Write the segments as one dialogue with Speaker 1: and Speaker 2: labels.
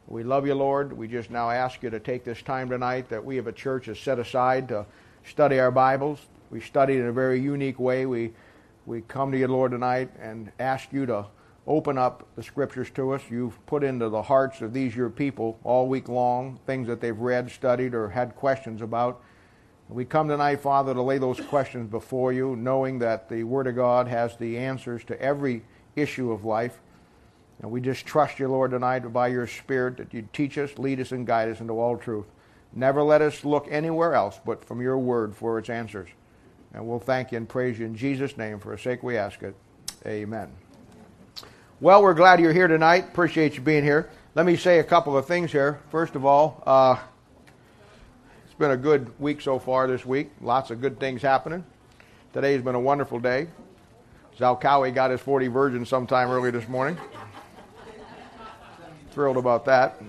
Speaker 1: We love you, Lord. We just now ask you to take this time tonight that we of a church has set aside to study our Bibles. We study in a very unique way. We come to you, Lord, tonight and ask you to open up the Scriptures to us. You've put into the hearts of these your people all week long things that they've read, studied, or had questions about. We come tonight, Father, to lay those questions before you, knowing that the Word of God has the answers to every issue of life. And we just trust you, Lord, tonight by your Spirit that you teach us, lead us, and guide us into all truth. Never let us look anywhere else but from your Word for its answers. And we'll thank you and praise you in Jesus' name. For his sake we ask it. Amen. Well, we're glad you're here tonight. Appreciate you being here. Let me say a couple of things here. First of all, it's been a good week so far this week. Lots of good things happening. Today's been a wonderful day. Zalcowie got his 40 virgins sometime early this morning. Thrilled about that.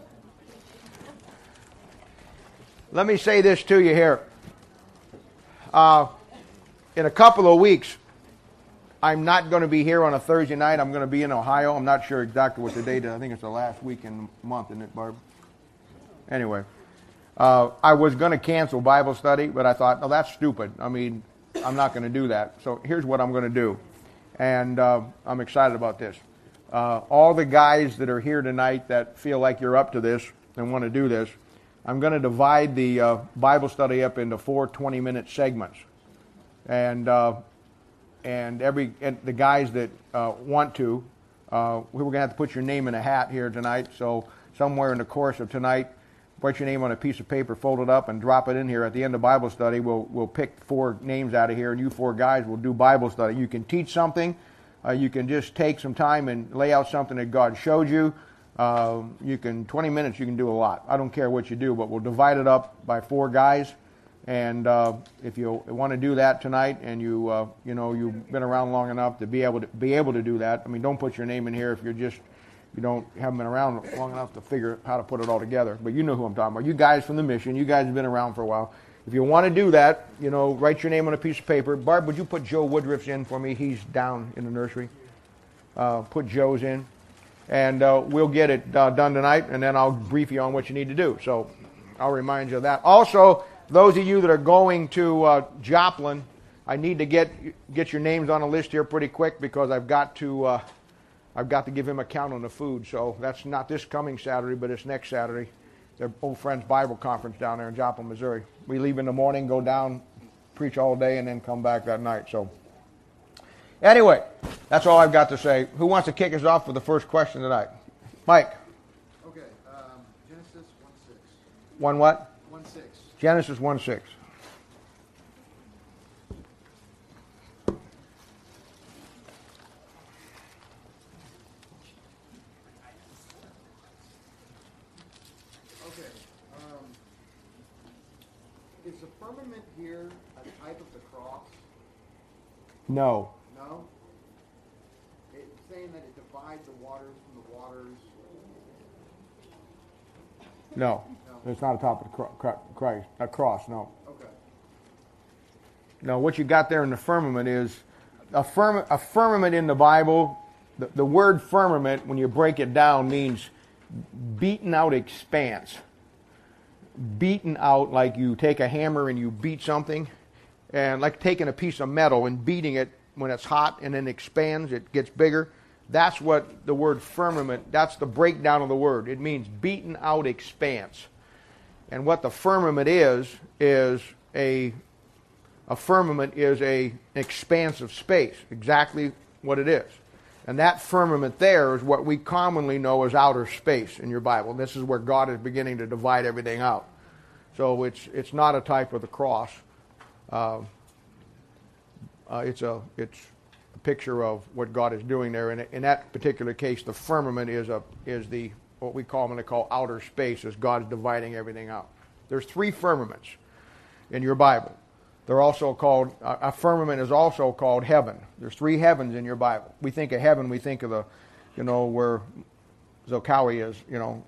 Speaker 1: Let me say this to you here. In a couple of weeks, I'm not going to be here on a Thursday night. I'm going to be in Ohio. I'm not sure exactly what the date is. I think it's the last week in the month, isn't it, Barb? Anyway, I was going to cancel Bible study, but I thought, no, that's stupid. I mean, I'm not going to do that. So here's what I'm going to do. And I'm excited about this. All the guys that are here tonight that feel like you're up to this and want to do this, I'm going to divide the Bible study up into 4 20-minute segments. And the guys that want to, we're going to have to put your name in a hat here tonight. So somewhere in the course of tonight, put your name on a piece of paper, fold it up, and drop it in here. At the end of Bible study, we'll pick 4 names out of here, and you 4 guys will do Bible study. You can teach something. You can just take some time and lay out something that God showed you. 20 minutes, you can do a lot. I don't care what you do, but we'll divide it up by 4 guys. And if you want to do that tonight, and you've been around long enough to be able to do that. I mean, don't put your name in here if you haven't been around long enough to figure how to put it all together. But you know who I'm talking about. You guys from the mission. You guys have been around for a while. If you want to do that, write your name on a piece of paper. Barb, would you put Joe Woodruff's in for me? He's down in the nursery. Put Joe's in. And we'll get it done tonight, and then I'll brief you on what you need to do. So I'll remind you of that. Also, those of you that are going to Joplin, I need to get your names on a list here pretty quick because I've got to give him a count on the food. So that's not this coming Saturday, but it's next Saturday. Their Old Friends Bible Conference down there in Joplin, Missouri. We leave in the morning, go down, preach all day, and then come back that night. So anyway, that's all I've got to say. Who wants to kick us off with the first question tonight? Mike.
Speaker 2: Okay, Genesis 1:6.
Speaker 1: 1 what?
Speaker 2: 1:6.
Speaker 1: Genesis 1:6.
Speaker 2: Okay, is the firmament here a type of the cross?
Speaker 1: No.
Speaker 2: No? It's saying that it divides the waters from the waters.
Speaker 1: No. It's not a top of the cross, no.
Speaker 2: Okay.
Speaker 1: No, what you got there in the firmament is a firmament in the Bible. The word firmament, when you break it down, means beaten out expanse. Beaten out like you take a hammer and you beat something, and like taking a piece of metal and beating it when it's hot and then expands, it gets bigger. That's what the word firmament, that's the breakdown of the word. It means beaten out expanse. And what the firmament is a firmament is an expanse of space, exactly what it is. And that firmament there is what we commonly know as outer space in your Bible. This is where God is beginning to divide everything out. So it's not a type of the cross. It's a picture of what God is doing there. And in that particular case, the firmament is the what we commonly call outer space, as God is dividing everything out. There's 3 firmaments in your Bible. They're also called, a firmament is also called heaven. There's 3 heavens in your Bible. We think of heaven, we think of the, where Zalcowie is,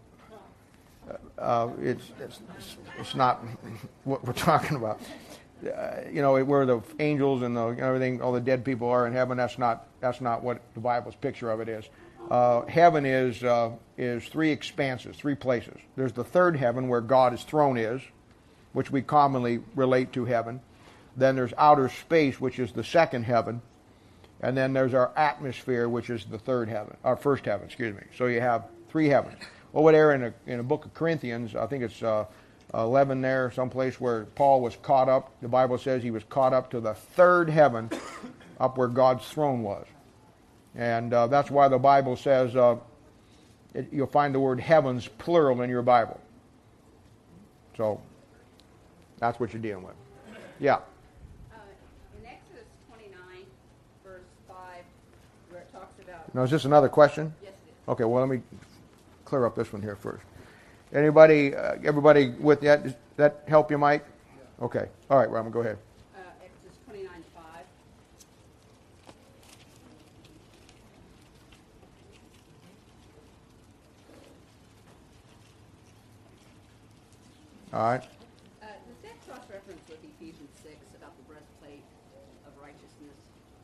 Speaker 1: it's not what we're talking about. Where the angels and everything, all the dead people are in heaven. That's not what the Bible's picture of it is. heaven is three expanses, three places. There's the third heaven where God's throne is, which we commonly relate to heaven. Then there's outer space, which is the second heaven. And then there's our atmosphere, which is the third heaven, our first heaven, excuse me. So you have three heavens. Over there in the book of Corinthians, I think it's 11 there, someplace where Paul was caught up. The Bible says he was caught up to the third heaven, up where God's throne was. And that's why the Bible says you'll find the word heavens plural in your Bible. So that's what you're dealing with. Yeah.
Speaker 3: In Exodus 29, verse 5, where it talks about...
Speaker 1: Now, is this another question?
Speaker 3: Yes, it is.
Speaker 1: Okay, well, let me clear up this one here first. Anybody, everybody with that? Does that help you, Mike? Yeah. Okay. All right, Robin, go ahead.
Speaker 3: Exodus 29, 5.
Speaker 1: All right.
Speaker 3: Does that cross-reference with Ephesians 6 about the breastplate of righteousness?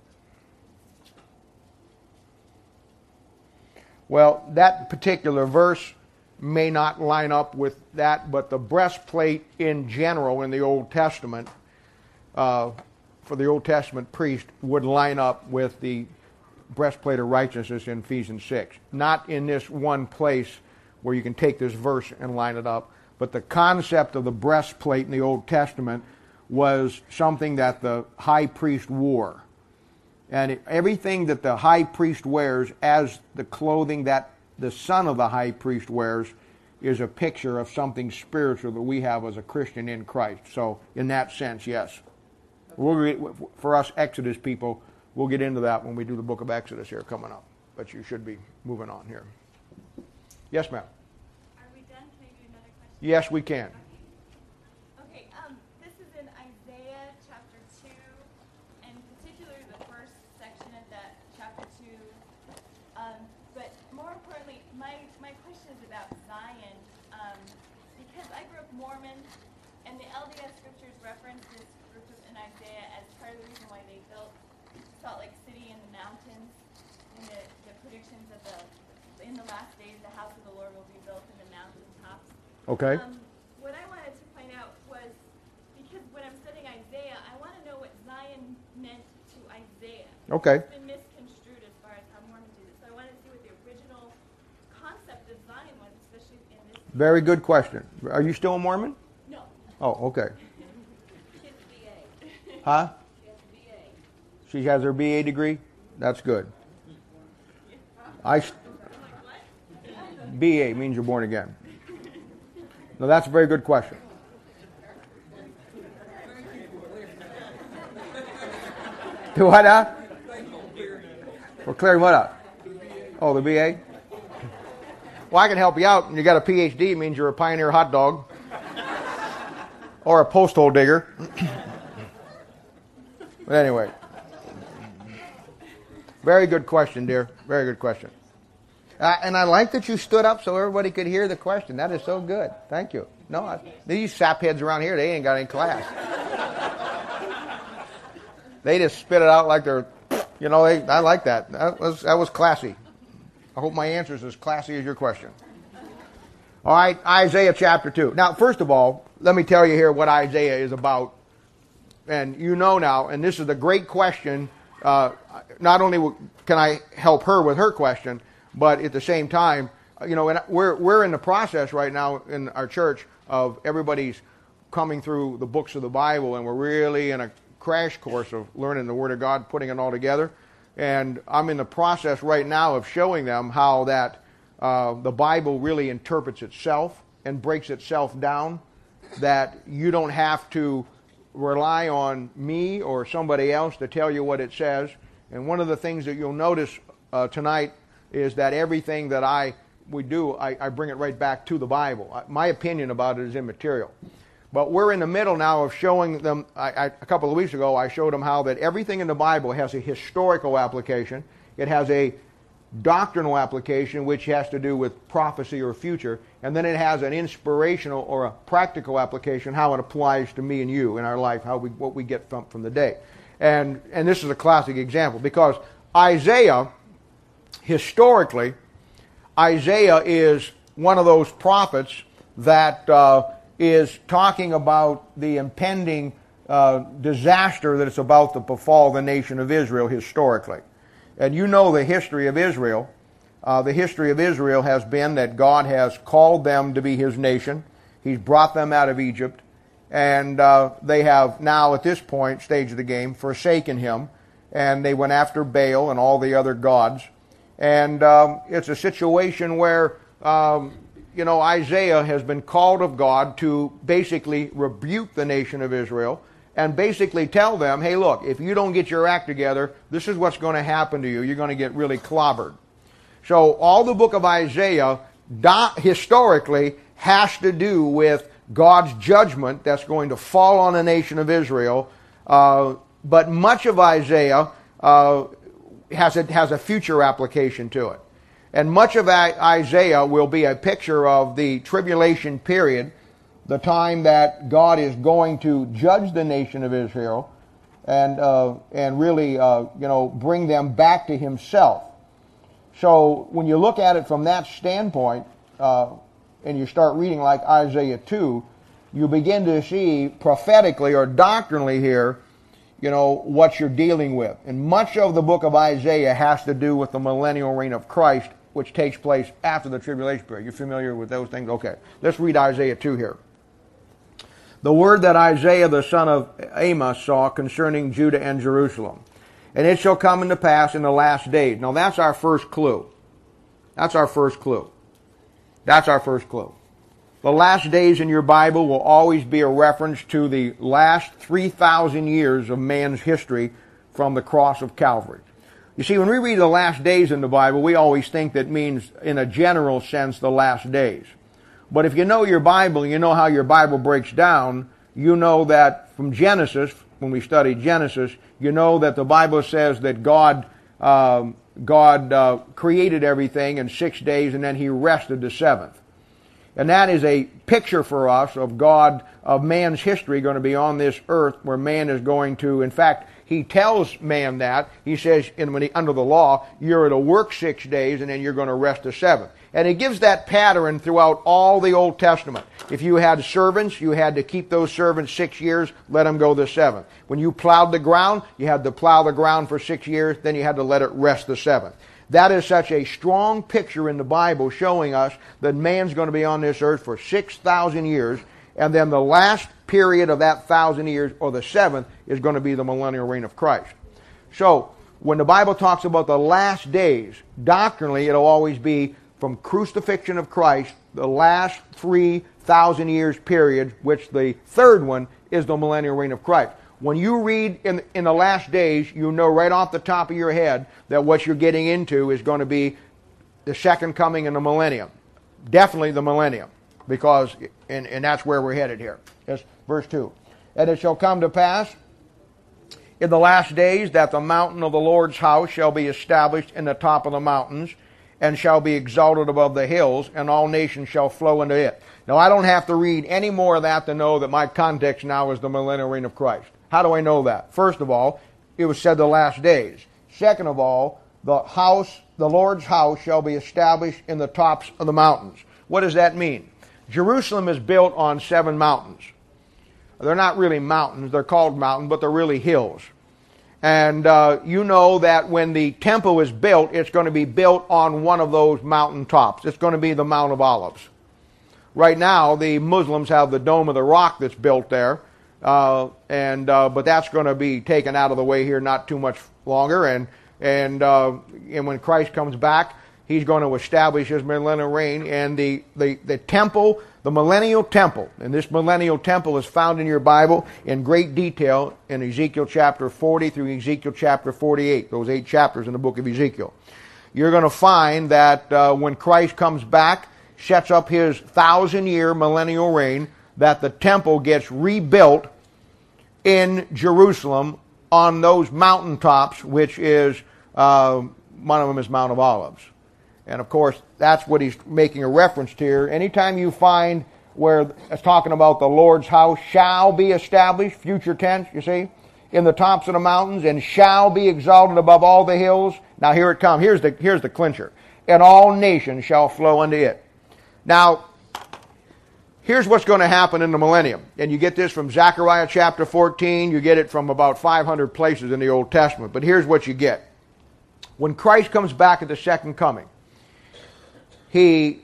Speaker 1: Well, that particular verse may not line up with that, but the breastplate in general in the Old Testament, for the Old Testament priest, would line up with the breastplate of righteousness in Ephesians 6. Not in this one place where you can take this verse and line it up, but the concept of the breastplate in the Old Testament was something that the high priest wore. And everything that the high priest wears as the clothing that the son of the high priest wears is a picture of something spiritual that we have as a Christian in Christ. So in that sense, yes. For us Exodus people, we'll get into that when we do the book of Exodus here coming up. But you should be moving on here. Yes, ma'am.
Speaker 4: Are we done? Can I do another question?
Speaker 1: Yes, we can.
Speaker 4: Okay, this is in Isaiah chapter 2, and particularly the first section of that chapter 2. But more importantly, my question is about Zion, because I grew up Mormon, and the LDS scriptures reference this group in Isaiah as part of the reason why they built Salt Lake City in the mountains, and the predictions of in the last days, the house of the Lord will be built in the mountain tops.
Speaker 1: Okay.
Speaker 4: What I wanted to find out was, because when I'm studying Isaiah, I want to know what Zion meant to Isaiah.
Speaker 1: Okay.
Speaker 4: It's been misconstrued as far as how Mormons do this. So I wanted to see what the original concept of Zion was, especially in this.
Speaker 1: Very good question. Are you still a Mormon?
Speaker 4: No.
Speaker 1: Oh, okay.
Speaker 3: She has a BA.
Speaker 1: Huh?
Speaker 3: She has a BA.
Speaker 1: She has her BA degree? That's good. BA means you're born again. No, that's a very good question. Do what now? We're clearing what up? Oh, the BA? Well, I can help you out. You got a PhD, it means you're a pioneer hot dog. Or a post hole digger. But anyway. Very good question, dear. Very good question. And I like that you stood up so everybody could hear the question. That is so good. Thank you. No, these sapheads around here, they ain't got any class. They just spit it out like they're, I like that. That was classy. I hope my answer is as classy as your question. All right, Isaiah chapter 2. Now, first of all, let me tell you here what Isaiah is about. And you know now, and this is the great question. Not only can I help her with her question, but at the same time, and we're in the process right now in our church of everybody's coming through the books of the Bible, and we're really in a crash course of learning the Word of God, putting it all together. And I'm in the process right now of showing them how that the Bible really interprets itself and breaks itself down, that you don't have to rely on me or somebody else to tell you what it says. And one of the things that you'll notice tonight is that everything that we do, I bring it right back to the Bible. My opinion about it is immaterial. But we're in the middle now of showing them, a couple of weeks ago, I showed them how that everything in the Bible has a historical application. It has a doctrinal application, which has to do with prophecy or future. And then it has an inspirational or a practical application, how it applies to me and you in our life, what we get from the day. And this is a classic example, because Isaiah, historically, Isaiah is one of those prophets that is talking about the impending disaster that is about to befall the nation of Israel historically. And you know the history of Israel. The history of Israel has been that God has called them to be His nation. He's brought them out of Egypt. And they have now, at this point, stage of the game, forsaken Him. And they went after Baal and all the other gods. And it's a situation where, Isaiah has been called of God to basically rebuke the nation of Israel and basically tell them, hey, look, if you don't get your act together, this is what's going to happen to you. You're going to get really clobbered. So all the book of Isaiah historically has to do with God's judgment that's going to fall on the nation of Israel. But much of Isaiah has a future application to it. And much of Isaiah will be a picture of the tribulation period, the time that God is going to judge the nation of Israel and really bring them back to Himself. So when you look at it from that standpoint, and you start reading like Isaiah 2, you begin to see prophetically or doctrinally here, what you're dealing with. And much of the book of Isaiah has to do with the millennial reign of Christ, which takes place after the tribulation period. You familiar with those things? Okay. Let's read Isaiah 2 here. The word that Isaiah the son of Amos saw concerning Judah and Jerusalem. And it shall come to pass in the last days. Now that's our first clue. That's our first clue. That's our first clue. The last days in your Bible will always be a reference to the last 3,000 years of man's history from the cross of Calvary. You see, when we read the last days in the Bible, we always think that means, in a general sense, the last days. But if you know your Bible, you know how your Bible breaks down, you know that from Genesis, when we study Genesis, you know that the Bible says that God created everything in 6 days and then He rested the seventh. And that is a picture for us of God, of man's history going to be on this earth where man is going to, in fact, He tells man that. He says, under the law, you're to work 6 days and then you're going to rest the seventh. And He gives that pattern throughout all the Old Testament. If you had servants, you had to keep those servants 6 years, let them go the seventh. When you plowed the ground, you had to plow the ground for 6 years, then you had to let it rest the seventh. That is such a strong picture in the Bible showing us that man's going to be on this earth for 6,000 years, and then the last period of that 1,000 years, or the seventh, is going to be the millennial reign of Christ. So, when the Bible talks about the last days, doctrinally it'll always be from crucifixion of Christ, the last 3,000 years period, which the third one is the millennial reign of Christ. When you read in the last days, you know right off the top of your head that what you're getting into is going to be the second coming in the millennium. Definitely the millennium, because, and that's where we're headed here. That's verse 2. And it shall come to pass in the last days that the mountain of the Lord's house shall be established in the top of the mountains, and shall be exalted above the hills, and all nations shall flow into it. Now, I don't have to read any more of that to know that my context now is the millennial reign of Christ. How do I know that? First of all, it was said the last days. Second of all, the Lord's house shall be established in the tops of the mountains. What does that mean? Jerusalem is built on 7 mountains. They're not really mountains. They're called mountains, but they're really hills. And you know that when the temple is built, it's going to be built on one of those mountain tops. It's going to be the Mount of Olives. Right now, the Muslims have the Dome of the Rock that's built there, but that's going to be taken out of the way here not too much longer. And when Christ comes back, He's going to establish His millennial reign, and the temple, the millennial temple, and this millennial temple is found in your Bible in great detail in Ezekiel chapter 40 through Ezekiel chapter 48, those 8 chapters in the book of Ezekiel. You're going to find that when Christ comes back, sets up His 1,000-year millennial reign, that the temple gets rebuilt in Jerusalem on those mountaintops, which is, one of them is Mount of Olives. And of course, that's what he's making a reference to here. Anytime you find where it's talking about the Lord's house shall be established, future tense, you see, in the tops of the mountains, and shall be exalted above all the hills, Now here it comes. Here's the clincher. And all nations shall flow unto it. Now, here's what's going to happen in the millennium. And you get this from Zechariah chapter 14. You get it from about 500 places in the Old Testament. But here's what you get. When Christ comes back at the second coming, he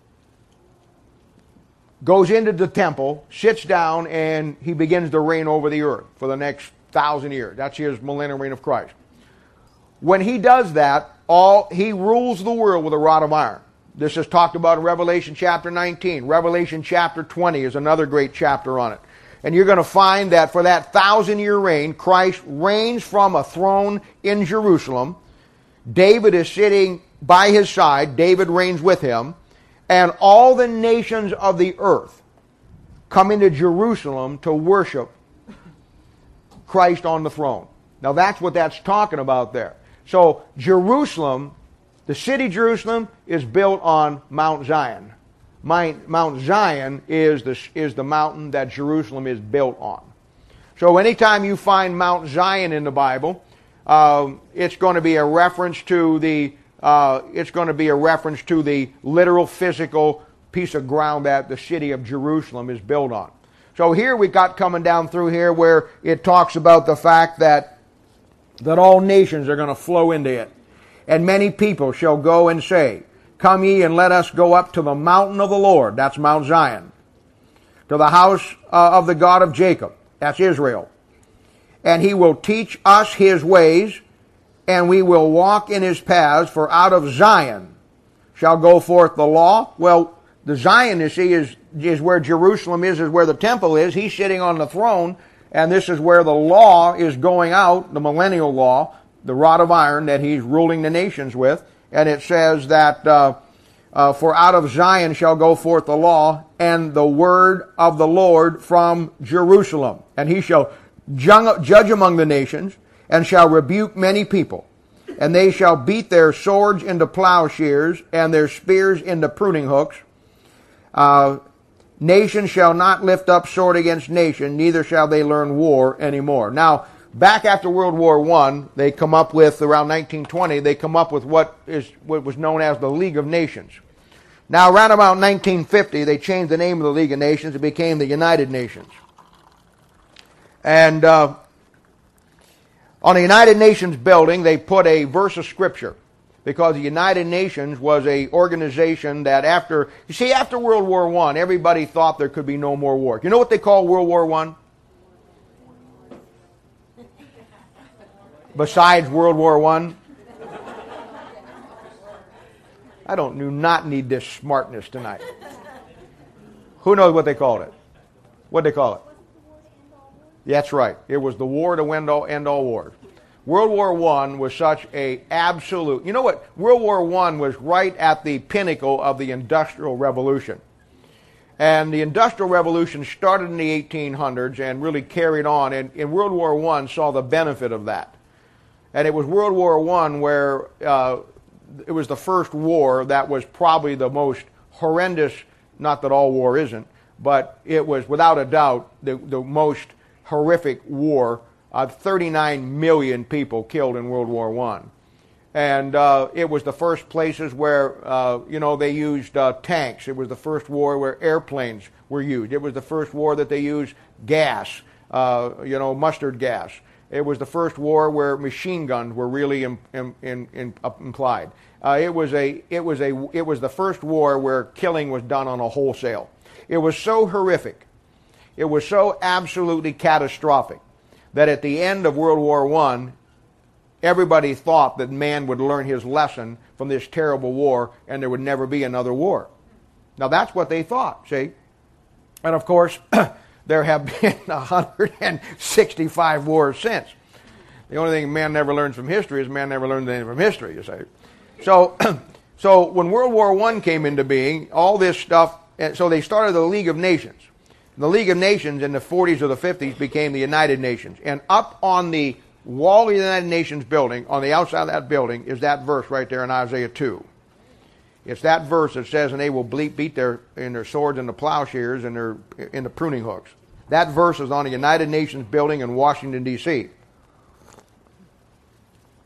Speaker 1: goes into the temple, sits down, and he begins to reign over the earth for the next 1,000 years. That's his millennial reign of Christ. When he does that, he rules the world with a rod of iron. This is talked about in Revelation chapter 19. Revelation chapter 20 is another great chapter on it. And you're going to find that for that 1,000-year reign, Christ reigns from a throne in Jerusalem. David is sitting by his side. David reigns with him. And all the nations of the earth come into Jerusalem to worship Christ on the throne. Now that's what that's talking about there. So Jerusalem, the city Jerusalem, is built on Mount Zion. Mount Zion is the mountain that Jerusalem is built on. So anytime you find Mount Zion in the Bible, it's going to be a reference to the literal physical piece of ground that the city of Jerusalem is built on. So here we got coming down through here where it talks about the fact that all nations are going to flow into it. And many people shall go and say, Come ye and let us go up to the mountain of the Lord. That's Mount Zion. To the house of the God of Jacob. That's Israel. And he will teach us his ways, and we will walk in his paths, for out of Zion shall go forth the law. Well, the Zion, you see, is where Jerusalem is where the temple is. He's sitting on the throne, and this is where the law is going out, the millennial law, the rod of iron that he's ruling the nations with. And it says that, for out of Zion shall go forth the law, and the word of the Lord from Jerusalem. And he shall judge among the nations, and shall rebuke many people. And they shall beat their swords into plowshares, and their spears into pruning hooks. Nation shall not lift up sword against nation, neither shall they learn war anymore. Now, back after World War I, they come up with, around 1920, they come up with what was known as the League of Nations. Now, around about 1950, they changed the name of the League of Nations. It became the United Nations. And on the United Nations building, they put a verse of Scripture, because the United Nations was a organization that after World War I, everybody thought there could be no more war. You know what they call World War I? Besides World War I? I do not need this smartness tonight. Who knows what they called it? What did they call it? That's right. It was the war to end all wars. World War I was such a absolute... You know what? World War I was right at the pinnacle of the Industrial Revolution. And the Industrial Revolution started in the 1800s and really carried on. And World War I saw the benefit of that. And it was World War I where it was the first war that was probably the most horrendous, not that all war isn't, but it was without a doubt the most horrific war. 39 million people killed in World War I. And it was the first places where, they used tanks. It was the first war where airplanes were used. It was the first war that they used gas, mustard gas. It was the first war where machine guns were really implied. It was the first war where killing was done on a wholesale. It was so horrific. It was so absolutely catastrophic that at the end of World War I, everybody thought that man would learn his lesson from this terrible war and there would never be another war. Now that's what they thought, see? And of course, there have been 165 wars since. The only thing man never learns from history is man never learns anything from history, you say. So when World War I came into being, all this stuff, so they started the League of Nations. The League of Nations in the 40s or the 50s became the United Nations. And up on the wall of the United Nations building, on the outside of that building, is that verse right there in Isaiah 2. It's that verse that says, and they will beat their swords into plowshares and into pruning hooks. That verse is on the United Nations building in Washington, D.C.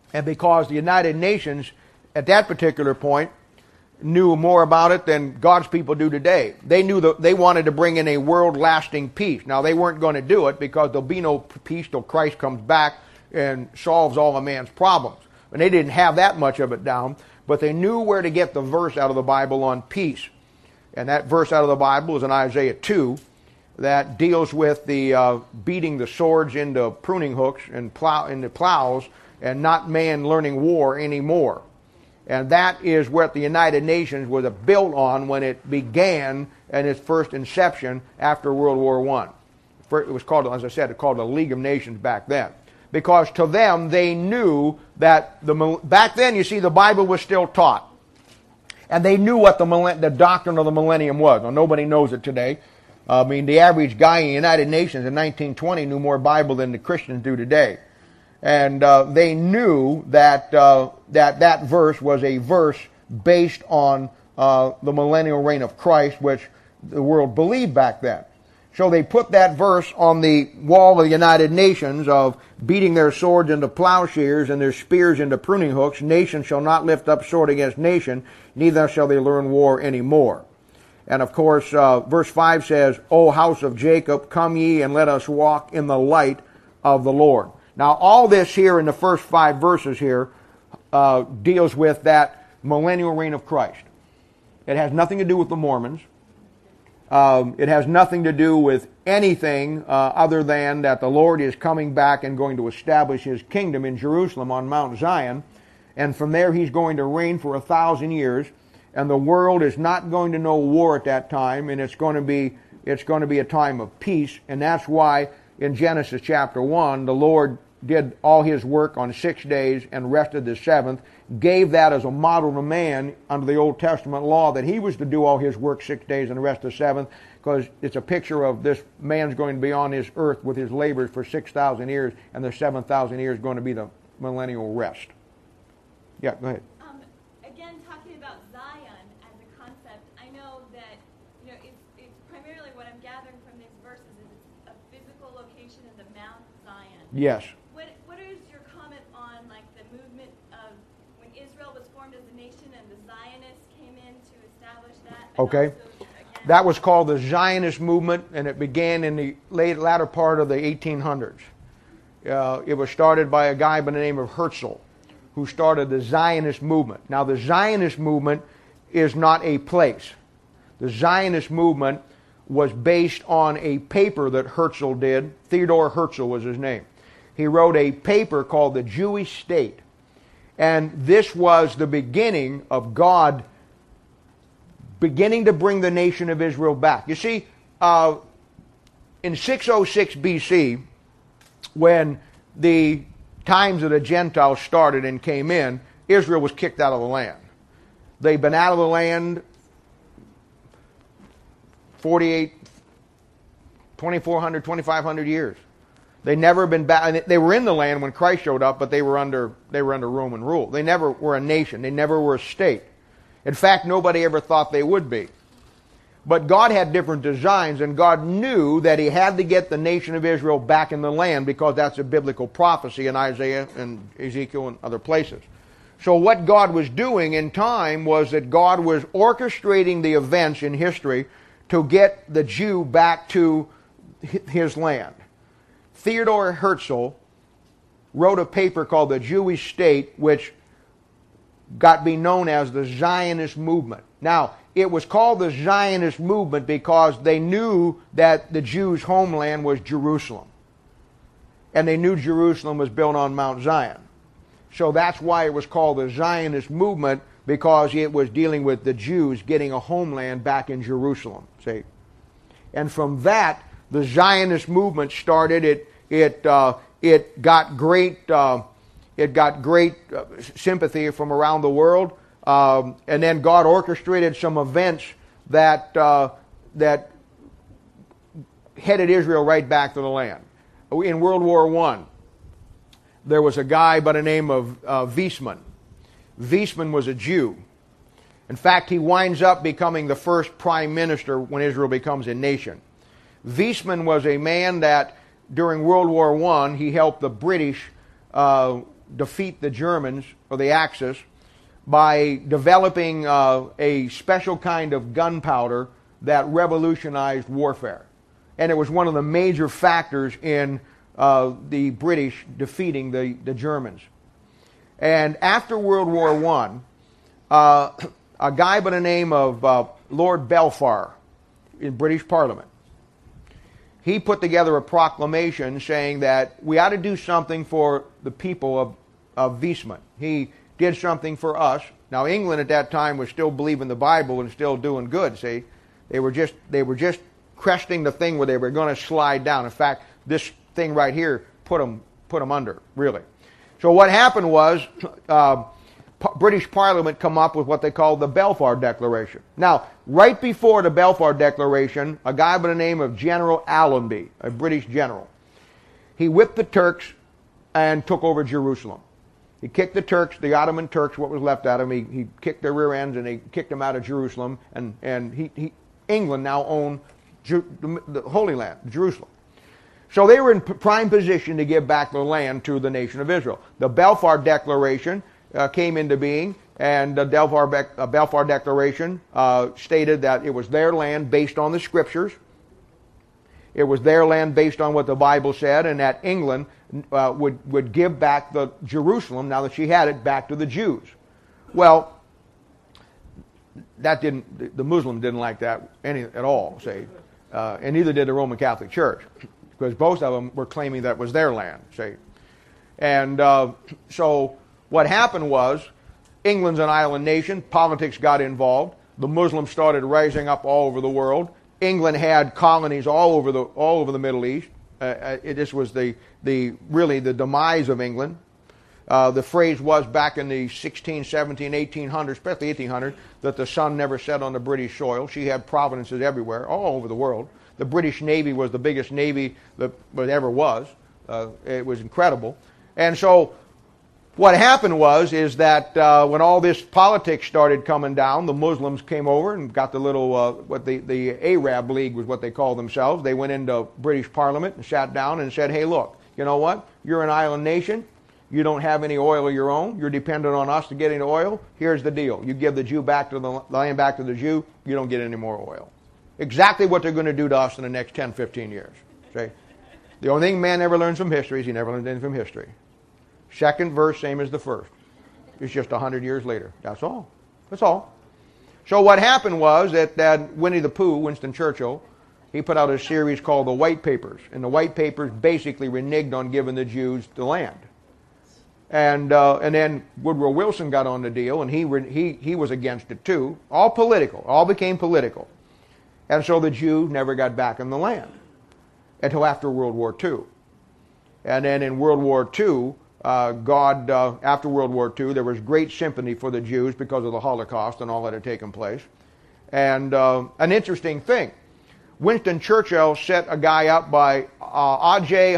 Speaker 1: And because the United Nations, at that particular point, knew more about it than God's people do today. They knew that they wanted to bring in a world-lasting peace. Now, they weren't going to do it because there'll be no peace till Christ comes back and solves all of man's problems. And they didn't have that much of it down, but they knew where to get the verse out of the Bible on peace. And that verse out of the Bible is in Isaiah 2 that deals with the beating the swords into pruning hooks and into plows and not man learning war anymore. And that is what the United Nations was built on when it began in its first inception after World War I. It was called, as I said, called the League of Nations back then. Because to them, they knew that back then, you see, the Bible was still taught. And they knew what the doctrine of the millennium was. Now, nobody knows it today. I mean, the average guy in the United Nations in 1920 knew more Bible than the Christians do today. And they knew that that verse was a verse based on the millennial reign of Christ, which the world believed back then. So they put that verse on the wall of the United Nations of beating their swords into plowshares and their spears into pruning hooks. Nation shall not lift up sword against nation, neither shall they learn war any more. And of course, verse 5 says, O house of Jacob, come ye and let us walk in the light of the Lord. Now, all this here in the first 5 verses here deals with that millennial reign of Christ. It has nothing to do with the Mormons. It has nothing to do with anything other than that the Lord is coming back and going to establish His kingdom in Jerusalem on Mount Zion. And from there He's going to reign for 1,000 years. And the world is not going to know war at that time. And it's going to be a time of peace. And that's why in Genesis chapter 1, the Lord did all His work on 6 days and rested the 7th, gave that as a model to man under the Old Testament law that he was to do all his work 6 days and rest the 7th, because it's a picture of this man's going to be on this earth with his labors for 6,000 years, and the 7,000 years going to be the millennial rest. Yeah, go ahead.
Speaker 4: Again, talking about Zion as a concept, I know that it's primarily what I'm gathering from these verses is it's a physical location in the Mount Zion.
Speaker 1: Yes.
Speaker 4: What is your comment on like the movement of when Israel was formed as a nation and the Zionists came in to establish that?
Speaker 1: Okay. That was called the Zionist movement, and it began in the latter part of the 1800s. It was started by a guy by the name of Herzl, who started the Zionist movement. Now, the Zionist movement is not a place. The Zionist movement was based on a paper that Herzl did. Theodor Herzl was his name. He wrote a paper called The Jewish State. And this was the beginning of God beginning to bring the nation of Israel back. You see, in 606 BC, when the times of the Gentiles started and came in, Israel was kicked out of the land. They've been out of the land 2,400, 2,500 years. They never been back. They were in the land when Christ showed up, but they were under Roman rule. They never were a nation. They never were a state. In fact, nobody ever thought they would be. But God had different designs, and God knew that He had to get the nation of Israel back in the land because that's a biblical prophecy in Isaiah and Ezekiel and other places. So what God was doing in time was that God was orchestrating the events in history to get the Jew back to his land. Theodor Herzl wrote a paper called The Jewish State, which got to be known as the Zionist movement. Now, it was called the Zionist movement because they knew that the Jews' homeland was Jerusalem. And they knew Jerusalem was built on Mount Zion. So that's why it was called the Zionist movement, because it was dealing with the Jews getting a homeland back in Jerusalem. See? And from that, the Zionist movement started. It got great sympathy from around the world, and then God orchestrated some events that headed Israel right back to the land. In World War I, there was a guy by the name of Weizmann. Weizmann was a Jew. In fact, he winds up becoming the first prime minister when Israel becomes a nation. Weizmann was a man that during World War I, he helped the British defeat the Germans, or the Axis, by developing a special kind of gunpowder that revolutionized warfare. And it was one of the major factors in the British defeating the Germans. And after World War I, a guy by the name of Lord Balfour in British Parliament, he put together a proclamation saying that we ought to do something for the people of Weisman. He did something for us. Now, England at that time was still believing the Bible and still doing good, see? They were just cresting the thing where they were going to slide down. In fact, this thing right here put them under, really. So what happened was British Parliament come up with what they call the Balfour Declaration. Now, right before the Balfour Declaration, a guy by the name of General Allenby, a British general, he whipped the Turks and took over Jerusalem. He kicked the Turks, the Ottoman Turks, what was left out of them. He kicked their rear ends and he kicked them out of Jerusalem. And England now owned the Holy Land, Jerusalem. So they were in prime position to give back the land to the nation of Israel. The Balfour Declaration came into being, and the Balfour Declaration stated that it was their land based on the Scriptures. It was their land based on what the Bible said, and that England would give back the Jerusalem, now that she had it, back to the Jews. Well, the Muslims didn't like that at all, say, and neither did the Roman Catholic Church, because both of them were claiming that it was their land, say. And so what happened was, England's an island nation, politics got involved, the Muslims started rising up all over the world. England had colonies all over the Middle East. This was really the demise of England. The phrase was back in the 16, 17, 1800s, especially 1800s, that the sun never set on the British soil. She had provinces everywhere, all over the world. The British Navy was the biggest navy that ever was. It was incredible. And so what happened is that when all this politics started coming down, the Muslims came over and got the little, the Arab League was what they called themselves. They went into British Parliament and sat down and said, hey, look, you know what? You're an island nation. You don't have any oil of your own. You're dependent on us to get any oil. Here's the deal. You give the Jew back to the land back to the Jew, you don't get any more oil. Exactly what they're going to do to us in the next 10, 15 years. See? The only thing man ever learns from history is he never learns anything from history. Second verse, same as the first. It's just 100 years later. That's all. That's all. So what happened was that Winnie the Pooh, Winston Churchill, he put out a series called the White Papers. And the White Papers basically reneged on giving the Jews the land. And then Woodrow Wilson got on the deal, and he was against it too. All political. All became political. And so the Jews never got back in the land until after World War II. And then in World War II, after World War II, there was great sympathy for the Jews because of the Holocaust and all that had taken place. And an interesting thing, Winston Churchill set a guy up by Ajay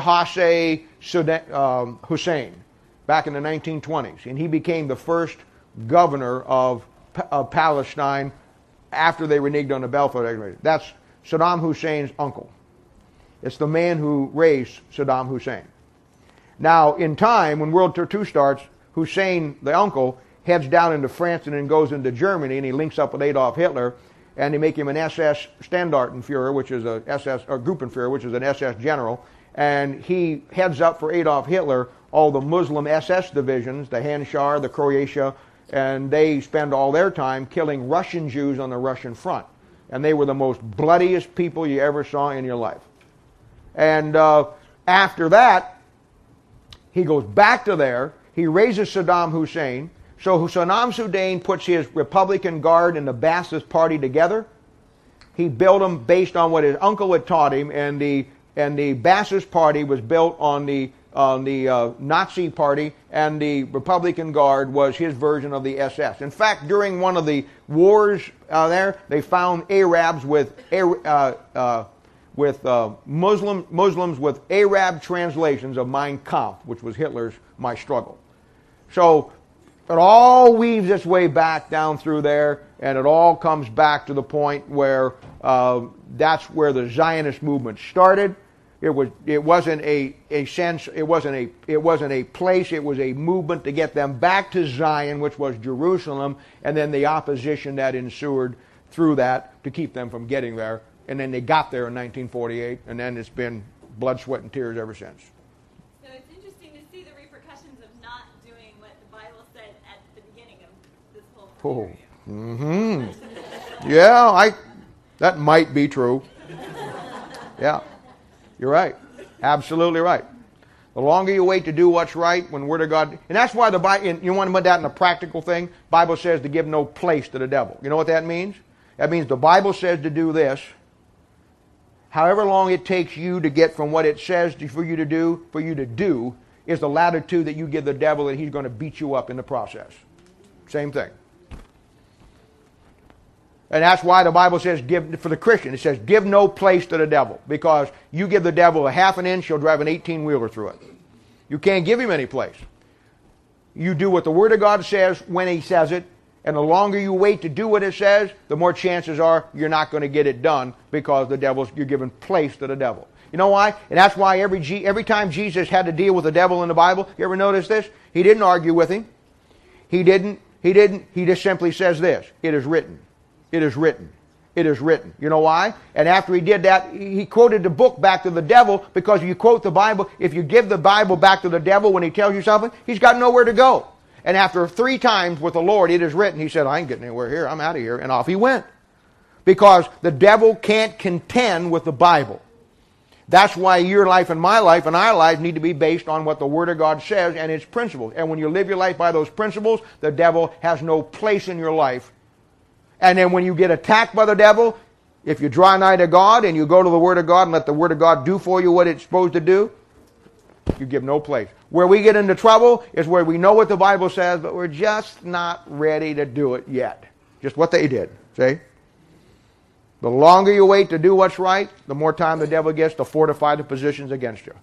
Speaker 1: Hussein back in the 1920s, and he became the first governor of Palestine after they reneged on the Balfour Declaration. That's Saddam Hussein's uncle. It's the man who raised Saddam Hussein. Now, in time, when World War II starts, Hussein, the uncle, heads down into France and then goes into Germany, and he links up with Adolf Hitler, and they make him an SS Standartenführer, which is a SS, or Gruppenführer, which is an SS general, and he heads up for Adolf Hitler all the Muslim SS divisions, the Handschar, the Croatia, and they spend all their time killing Russian Jews on the Russian front. And they were the most bloodiest people you ever saw in your life. And after that, he goes back to there. He raises Saddam Hussein. So Saddam Hussein puts his Republican Guard and the Ba'athist Party together. He built them based on what his uncle had taught him, and the Ba'athist Party was built on the Nazi Party, and the Republican Guard was his version of the SS. In fact, during one of the wars there, they found Arabs with Muslims with Arab translations of Mein Kampf, which was Hitler's My Struggle. So it all weaves its way back down through there, and it all comes back to the point where that's where the Zionist movement started. It wasn't a sense, it wasn't a place, it was a movement to get them back to Zion, which was Jerusalem, and then the opposition that ensued through that to keep them from getting there. And then they got there in 1948, and then it's been blood, sweat, and tears ever since.
Speaker 4: So it's interesting to see the repercussions of not doing what the Bible said at the beginning of this whole scenario.
Speaker 1: Yeah, that might be true. Yeah. You're right. Absolutely right. The longer you wait to do what's right, when the Word of God... And that's why the Bible... You want to put that in a practical thing? Bible says to give no place to the devil. You know what that means? That means the Bible says to do this. However long it takes you to get from what it says for you to do, is the latitude that you give the devil, and he's going to beat you up in the process. Same thing. And that's why the Bible says, for the Christian, it says, give no place to the devil. Because you give the devil a half an inch, he'll drive an 18-wheeler through it. You can't give him any place. You do what the Word of God says when he says it, and the longer you wait to do what it says, the more chances are you're not going to get it done, because you're giving place to the devil. You know why? And that's why every time Jesus had to deal with the devil in the Bible, you ever notice this? He didn't argue with him. He just simply says this: it is written. It is written. It is written. You know why? And after he did that, he quoted the book back to the devil, because if you quote the Bible, if you give the Bible back to the devil when he tells you something, he's got nowhere to go. And after 3 times with the Lord, it is written, he said, I ain't getting anywhere here. I'm out of here. And off he went. Because the devil can't contend with the Bible. That's why your life and my life and our lives need to be based on what the Word of God says and its principles. And when you live your life by those principles, the devil has no place in your life. And then when you get attacked by the devil, if you draw nigh to God and you go to the Word of God and let the Word of God do for you what it's supposed to do, you give no place. Where we get into trouble is where we know what the Bible says, but we're just not ready to do it yet. Just what they did. See? The longer you wait to do what's right, the more time the devil gets to fortify the positions against you.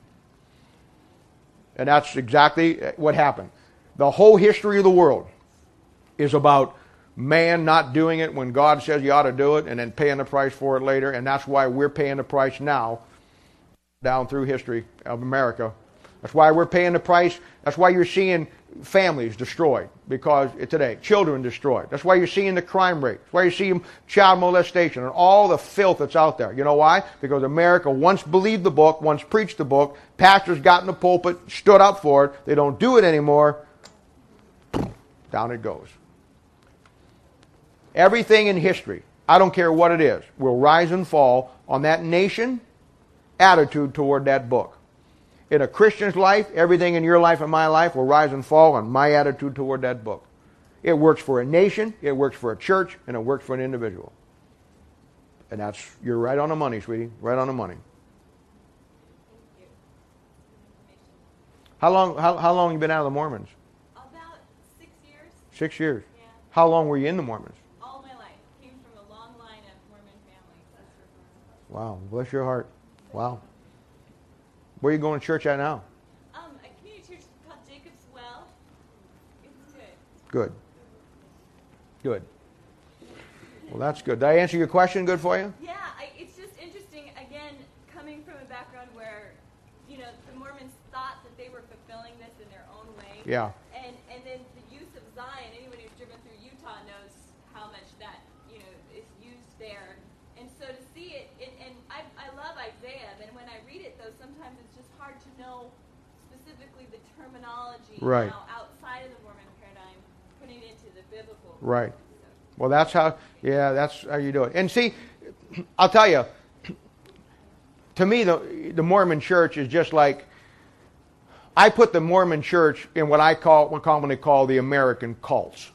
Speaker 1: And that's exactly what happened. The whole history of the world is about man not doing it when God says you ought to do it, and then paying the price for it later. And that's why we're paying the price now down through history of America. That's why we're paying the price. That's why you're seeing families destroyed today. Children destroyed. That's why you're seeing the crime rate. That's why you're seeing child molestation and all the filth that's out there. You know why? Because America once believed the book, once preached the book. Pastors got in the pulpit, stood up for it. They don't do it anymore. Down it goes. Everything in history, I don't care what it is, will rise and fall on that nation attitude toward that book. In a Christian's life, everything in your life and my life will rise and fall on my attitude toward that book. It works for a nation, it works for a church, and it works for an individual. And you're right on the money, sweetie. Right on the money. How long have you been out of the Mormons?
Speaker 4: About 6 years.
Speaker 1: 6 years.
Speaker 4: Yeah.
Speaker 1: How long were you in the Mormons?
Speaker 4: All my life. Came from a long line of Mormon families.
Speaker 1: Wow, bless your heart. Wow. Where are you going to church at now?
Speaker 4: A community church called Jacob's Well. It's good.
Speaker 1: Good. Good. Well, that's good. Did I answer your question good for you?
Speaker 4: Yeah, it's just interesting, again, coming from a background where, the Mormons thought that they were fulfilling this in their own way.
Speaker 1: Yeah.
Speaker 4: And then the use of Zion, anyone who's driven through Utah knows how much that, is used there. And so to see it, and I love Isaiah, and when I read it, though, sometimes it's just hard to know specifically the terminology
Speaker 1: Right.
Speaker 4: now outside of the Mormon paradigm, putting it into the biblical.
Speaker 1: Right. Well, that's how you do it. And see, I'll tell you, to me, the Mormon church is just like, I put the Mormon church in what I commonly call the American cults.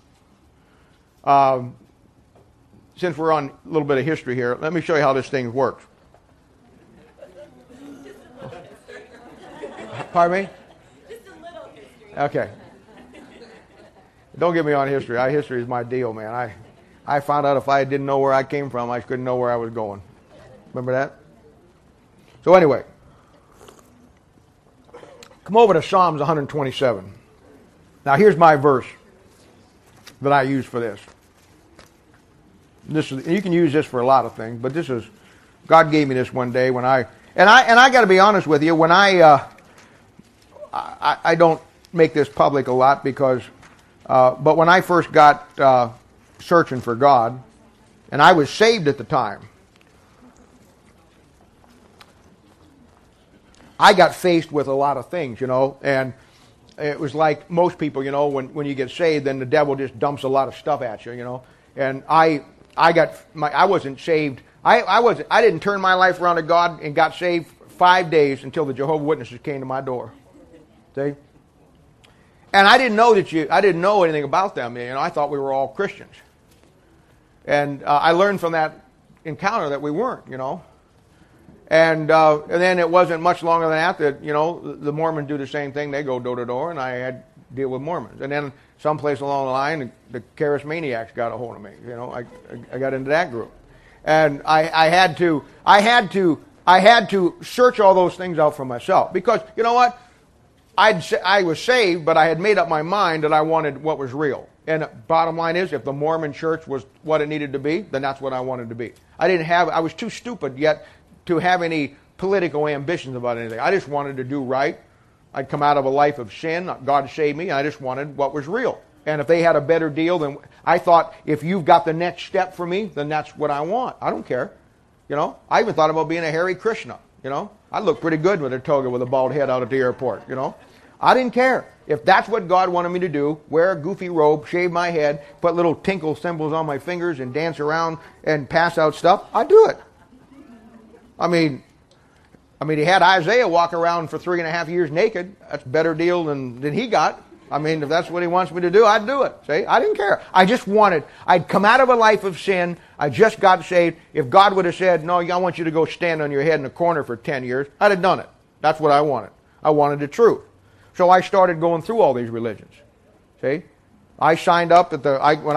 Speaker 1: Since we're on a little bit of history here, let me show you how this thing works. Pardon me?
Speaker 4: Just a little history.
Speaker 1: Okay. Don't get me on history. History is my deal, man. I found out if I didn't know where I came from, I couldn't know where I was going. Remember that? So anyway, come over to Psalms 127. Now here's my verse that I use for this. You can use this for a lot of things, but God gave me this one day when I And I got to be honest with you, when I don't make this public a lot because, but when I first got searching for God, and I was saved at the time, I got faced with a lot of things, and it was like most people, when you get saved, then the devil just dumps a lot of stuff at you, And I wasn't saved. I didn't turn my life around to God and got saved 5 days until the Jehovah's Witnesses came to my door. See? And I didn't know I didn't know anything about them. I thought we were all Christians. And I learned from that encounter that we weren't, And then it wasn't much longer than that, the Mormons do the same thing. They go door to door, and I had to deal with Mormons. And then someplace along the line, the charismaniacs got a hold of me. I got into that group. And I had to search all those things out for myself. Because, you know what? I was saved, but I had made up my mind that I wanted what was real. And bottom line is, if the Mormon church was what it needed to be, then that's what I wanted to be. I was too stupid yet to have any political ambitions about anything. I just wanted to do right. I'd come out of a life of sin. God saved me. I just wanted what was real. And if they had a better deal, then I thought, if you've got the next step for me, then that's what I want. I don't care. I even thought about being a Hare Krishna. I looked pretty good with a toga with a bald head out at the airport. I didn't care. If that's what God wanted me to do, wear a goofy robe, shave my head, put little tinkle symbols on my fingers and dance around and pass out stuff, I'd do it. I mean, he had Isaiah walk around for 3.5 years naked. That's a better deal than he got. I mean, if that's what he wants me to do, I'd do it. See, I didn't care. I'd come out of a life of sin. I just got saved. If God would have said, no, I want you to go stand on your head in a corner for 10 years, I'd have done it. That's what I wanted. I wanted the truth. So I started going through all these religions. See, I signed up at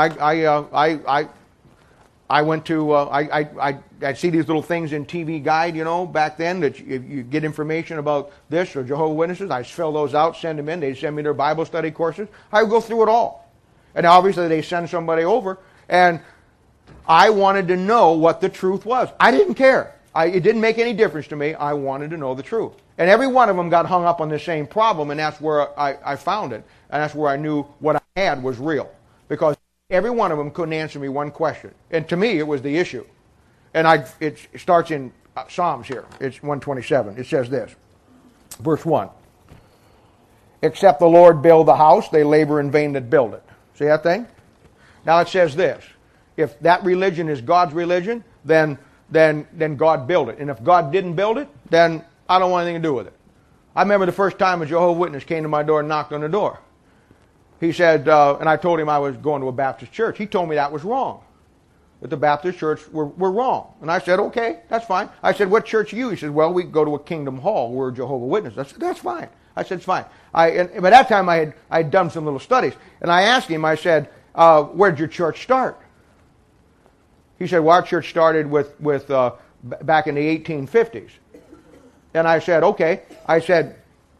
Speaker 1: I'd see these little things in TV Guide, back then, that you get information about this or Jehovah's Witnesses. I'd fill those out, send them in. They'd send me their Bible study courses. I would go through it all. And obviously they send somebody over, and I wanted to know what the truth was. I didn't care. It didn't make any difference to me. I wanted to know the truth. And every one of them got hung up on the same problem, and that's where I found it. And that's where I knew what I had was real. Because every one of them couldn't answer me one question. And to me, it was the issue. And it starts in Psalms here. It's 127. It says this. Verse 1. Except the Lord build the house, they labor in vain that build it. See that thing? Now it says this. If that religion is God's religion, then God built it. And if God didn't build it, then I don't want anything to do with it. I remember the first time a Jehovah's Witness came to my door and knocked on the door. He said, and I told him I was going to a Baptist church. He told me that was wrong. That the Baptist church were wrong. And I said, okay, that's fine. I said, what church are you? He said, well, we go to a Kingdom Hall. We're a Jehovah's Witness. I said, that's fine. I said, it's fine. And by that time I had done some little studies. And I asked him, I said, where did your church start? He said, well, our church started with back in the 1850s. And I said, okay. I said,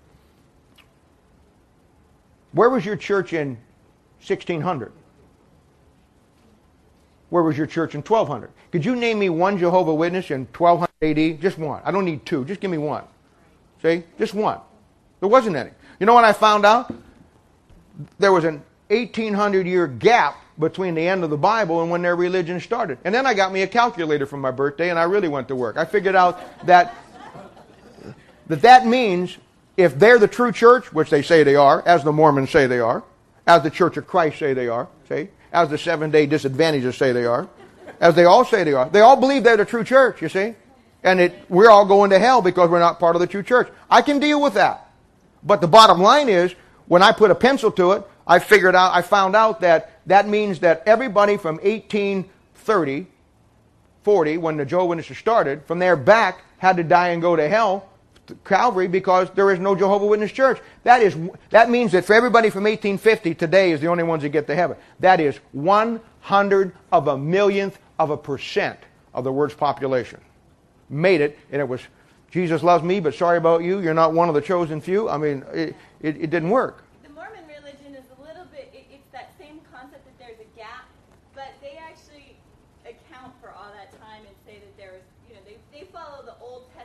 Speaker 1: where was your church in 1600? Where was your church in 1200? Could you name me one Jehovah's Witness in 1200 AD? Just one. I don't need two. Just give me one. See? Just one. There wasn't any. You know what I found out? There was an 1800-year gap between the end of the Bible and when their religion started. And then I got me a calculator for my birthday, and I really went to work. I figured out that means if they're the true church, which they say they are, as the Mormons say they are, as the Church of Christ say they are, see, as the Seventh-day Disadvantagers say they are, as they all say they are. They all believe they're the true church, you see. And we're all going to hell because we're not part of the true church. I can deal with that. But the bottom line is, when I put a pencil to it, I found out that means that everybody from 1830, 40, when the Jehovah's Witnesses started, from there back had to die and go to hell, Calvary, because there is no Jehovah's Witness church. That means that for everybody from 1850 today is the only ones that get to heaven. That is 100 of a millionth of a percent of the world's population. Made it, and it was, Jesus loves me, but sorry about you. You're not one of the chosen few. I mean, it didn't work.
Speaker 4: The Mormon religion is a little bit, it's that same concept that there's a gap, but they actually account for all that time and say that there's, they follow the Old Testament as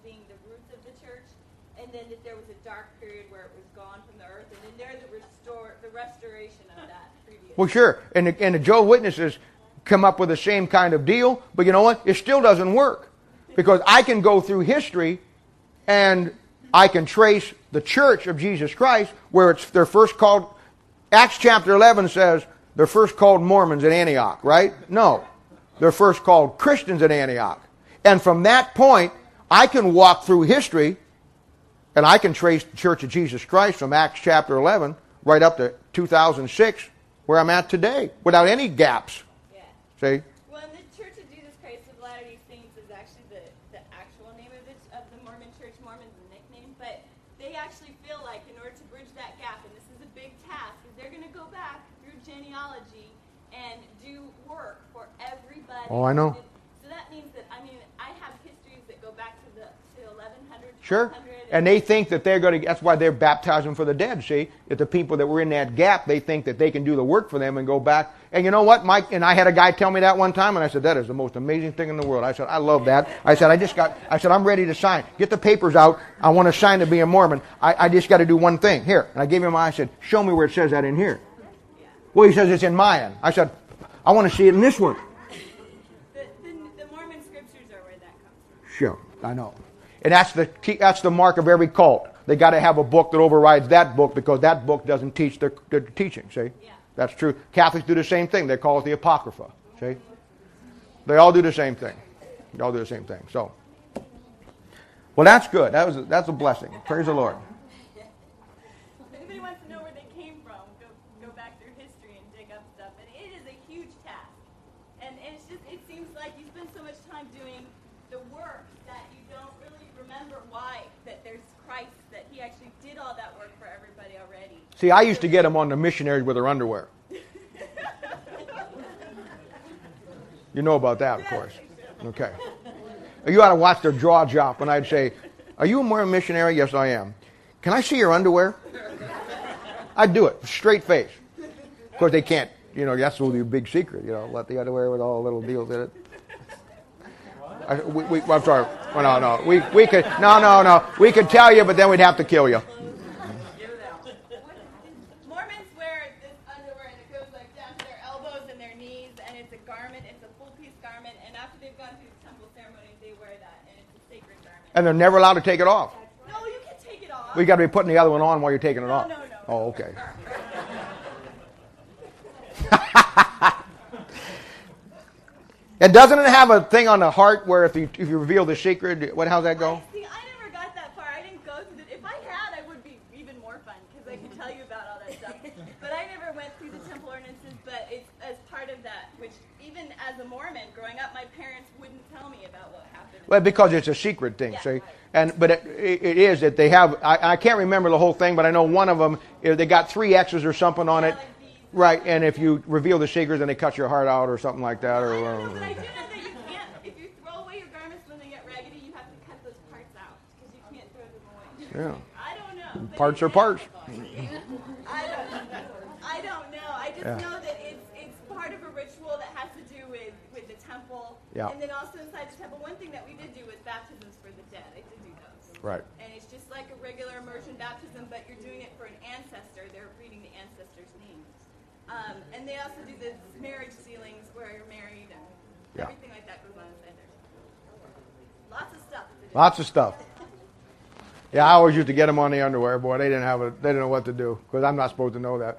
Speaker 4: being the roots of the church, and then that there was a dark period where it was gone from the earth, and then there's the restoration of that previous.
Speaker 1: Well, sure. And the Jehovah's Witnesses come up with the same kind of deal, but you know what? It still doesn't work. Because I can go through history and I can trace the church of Jesus Christ where they're first called, Acts chapter 11 says they're first called Mormons at Antioch, right? No. They're first called Christians at Antioch. And from that point, I can walk through history and I can trace the church of Jesus Christ from Acts chapter 11 right up to 2006 where I'm at today without any gaps.
Speaker 4: Yeah.
Speaker 1: See?
Speaker 4: Well, and the Church of Jesus Christ of Latter-day Saints is actually the actual name of the Mormon Church. Mormon's a nickname, but they actually feel like in order to bridge that gap, and this is a big task, is they're going to go back through genealogy and do work for everybody.
Speaker 1: Oh, I know.
Speaker 4: So that means that, I mean, I have histories that go back to the 1100s.
Speaker 1: Sure. And they think that they're going to, that's why they're baptizing for the dead, see? That the people that were in that gap, they think that they can do the work for them and go back. And you know what, Mike? And I had a guy tell me that one time, and I said, that is the most amazing thing in the world. I said, I love that. I said, I'm ready to sign. Get the papers out. I want to sign to be a Mormon. I just got to do one thing. Here. And I gave him, I said, show me where it says that in here. Well, he says it's in Mayan. I said, I want to see it in this one.
Speaker 4: The Mormon scriptures are where that comes from.
Speaker 1: Sure, I know. And that's the mark of every cult. They got to have a book that overrides that book because that book doesn't teach their teaching, see?
Speaker 4: Yeah.
Speaker 1: That's true. Catholics do the same thing. They call it the Apocrypha, see? They all do the same thing. They all do the same thing. So, well, that's good. That's a blessing. Praise the Lord.
Speaker 4: If anybody wants to know where they came from, go back through history and dig up stuff. And it is a huge task. And it's just, it seems like you spend so much time doing the work that you don't really remember why, that there's Christ, that he actually did all that work for everybody already.
Speaker 1: See, I used to get them on the missionaries with their underwear. You know about that, of course. Okay. You ought to watch their jaw drop when I'd say, are you a Mormon missionary? Yes, I am. Can I see your underwear? I'd do it, straight face. Of course, they can't. You know, that's the big secret. You know, let the underwear with all the little deals in it. I'm sorry. Well, no. We could. No. We could tell you, but then we'd have to kill you.
Speaker 4: Mormons wear this underwear and it goes like down to their elbows and their knees, and it's a garment. It's a full-piece garment, and after they've gone through the temple ceremony, they wear that, and it's a sacred garment.
Speaker 1: And they're never allowed to take it off.
Speaker 4: No, you can take it off.
Speaker 1: We got to be putting the other one on while you're taking it off.
Speaker 4: No.
Speaker 1: Oh, okay. And doesn't it have a thing on the heart where if you reveal the secret, how's that go?
Speaker 4: See, I never got that far. I didn't go through if I had, I would be even more fun because I could tell you about all that stuff. But I never went through the temple ordinances. But it's as part of that, which even as a Mormon growing up, my parents wouldn't tell me about what happened.
Speaker 1: Well, because it's a secret thing,
Speaker 4: Yeah,
Speaker 1: see?
Speaker 4: right.
Speaker 1: But it is that they have, I can't remember the whole thing, but I know one of them, they got 3 X's or something on it.
Speaker 4: Like these.
Speaker 1: Right, and if you reveal the secret, then they cut your heart out or something like that.
Speaker 4: I don't know, but I do know that you can't, if you throw away your garments when they get raggedy, you have to cut those parts out because you can't throw them away.
Speaker 1: Yeah.
Speaker 4: I don't know. but
Speaker 1: Parts
Speaker 4: you
Speaker 1: are
Speaker 4: can.
Speaker 1: parts.
Speaker 4: I don't know. I just
Speaker 1: Yeah.
Speaker 4: know that it's part of a ritual that has to do with the temple.
Speaker 1: Yeah.
Speaker 4: And then also inside the temple, one thing that we did do was baptisms for the dead. I did do those.
Speaker 1: Right.
Speaker 4: And it's just like a regular immersion baptism, but you're doing it for an ancestor. They're reading the ancestor's names. And they also do the marriage sealings where you're married and
Speaker 1: Yeah.
Speaker 4: everything like that goes on inside there. Lots of stuff to do.
Speaker 1: Lots of stuff. Yeah, I always used to get them on the underwear. Boy, they didn't know what to do because I'm not supposed to know that.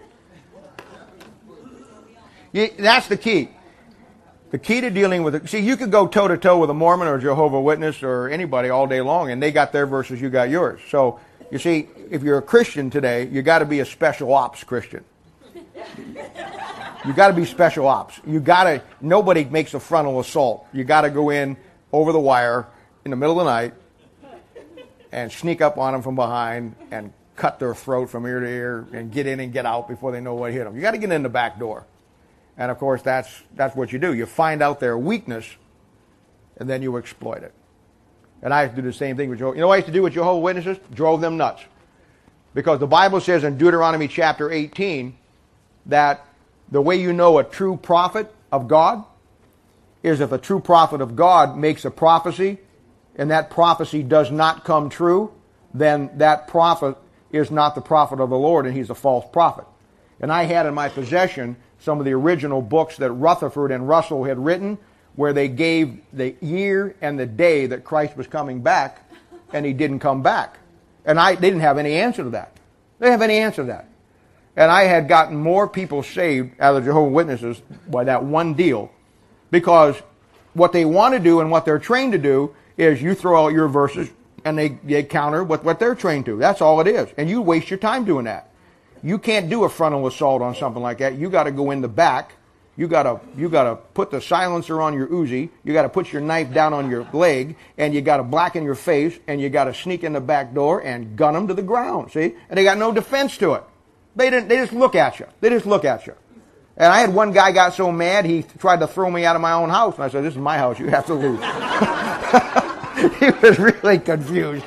Speaker 1: That's the key. The key to dealing with it. See, you could go toe-to-toe with a Mormon or a Jehovah's Witness or anybody all day long, and they got their verses, you got yours. So, you see, if you're a Christian today, you got to be a special ops Christian. You got to be special ops. Nobody makes a frontal assault. You got to go in over the wire in the middle of the night and sneak up on them from behind and cut their throat from ear to ear and get in and get out before they know what hit them. You got to get in the back door. And of course, that's what you do. You find out their weakness, and then you exploit it. And I used to do the same thing with Jehovah. You know what I used to do with Jehovah's Witnesses? Drove them nuts. Because the Bible says in Deuteronomy chapter 18 that the way you know a true prophet of God is if a true prophet of God makes a prophecy and that prophecy does not come true, then that prophet is not the prophet of the Lord, and he's a false prophet. And I had in my possession some of the original books that Rutherford and Russell had written, where they gave the year and the day that Christ was coming back, and he didn't come back. And they didn't have any answer to that. They didn't have any answer to that. And I had gotten more people saved out of the Jehovah's Witnesses by that one deal, because what they want to do and what they're trained to do is you throw out your verses and they counter with what they're trained to. That's all it is. And you waste your time doing that. You can't do a frontal assault on something like that. You got to go in the back. You got to put the silencer on your Uzi. You got to put your knife down on your leg, and you got to blacken your face, and you got to sneak in the back door and gun them to the ground. See? And they got no defense to it. They just look at you. They just look at you. And I had one guy got so mad he tried to throw me out of my own house, and I said, "This is my house. You have to leave." He was really confused.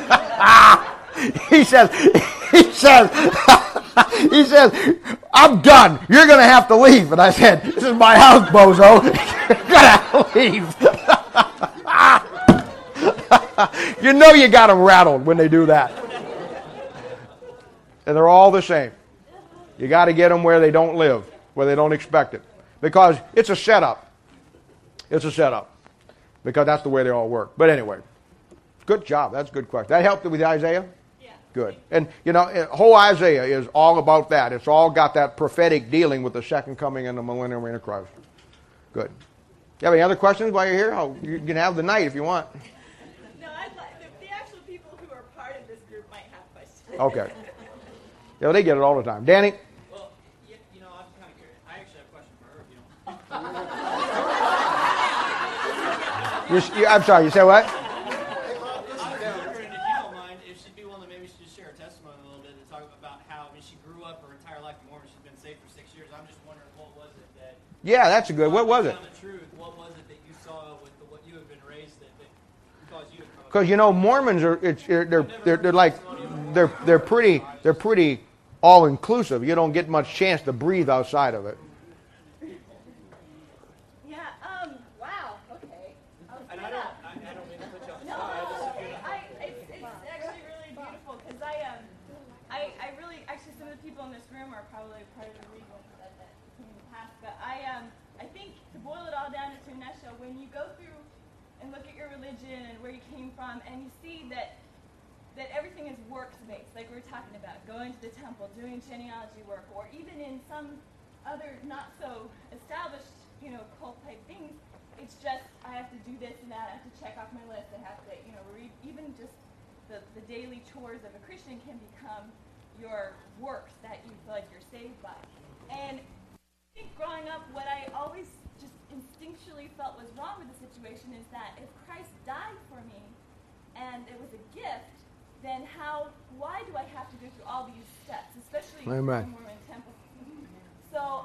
Speaker 1: He says, "I'm done. You're going to have to leave." And I said, "This is my house, bozo. You're going to leave." You know you got them rattled when they do that. And they're all the same. You got to get them where they don't live, where they don't expect it. Because it's a setup. It's a setup. Because that's the way they all work. But anyway, good job. That's a good question. That helped with Isaiah?
Speaker 4: Yeah.
Speaker 1: Good. And, whole Isaiah is all about that. It's all got that prophetic dealing with the second coming and the millennial reign of Christ. Good. You have any other questions while you're here? Oh, you can have the night if you want.
Speaker 4: No, I'd like the actual people who are part of this group might have questions.
Speaker 1: Okay. Yeah, they get it all the time. Danny?
Speaker 5: Well, I'm kind of curious. I actually have a question for her, if you don't mind.
Speaker 1: I'm sorry, you said what?
Speaker 5: I was wondering if you don't mind, if she'd be willing to maybe just share her testimony a little bit and talk about how, she grew up her entire life in Mormon. She's been saved for 6 years. I'm just wondering, what was it that...
Speaker 1: Yeah, that's a good. What was it?
Speaker 5: The truth. What was it that you saw with what you have been raised that caused you to come up?
Speaker 1: Because Mormons are they're pretty all inclusive. You don't get much chance to breathe outside of it.
Speaker 4: Yeah,
Speaker 3: Wow, okay.
Speaker 5: And I don't mean to put you on the
Speaker 4: no,
Speaker 5: spot.
Speaker 4: it's actually really beautiful because I really, actually some of the people in this room are probably part of the reason that came to pass, but I think to boil it all down into a nutshell, when you go through and look at your religion and where you came from, and you see that everything is works-based, like we were talking about, going to the temple, doing genealogy work, or even in some other not-so-established, cult-type things, it's just, I have to do this and that, I have to check off my list, I have to, read, even just the daily chores of a Christian can become your works that you feel like you're saved by. And I think growing up, what I always just instinctually felt was wrong with the situation is that if Christ died for me, and it was a gift, then why do I have to go through all these steps, especially in the Mormon temple? So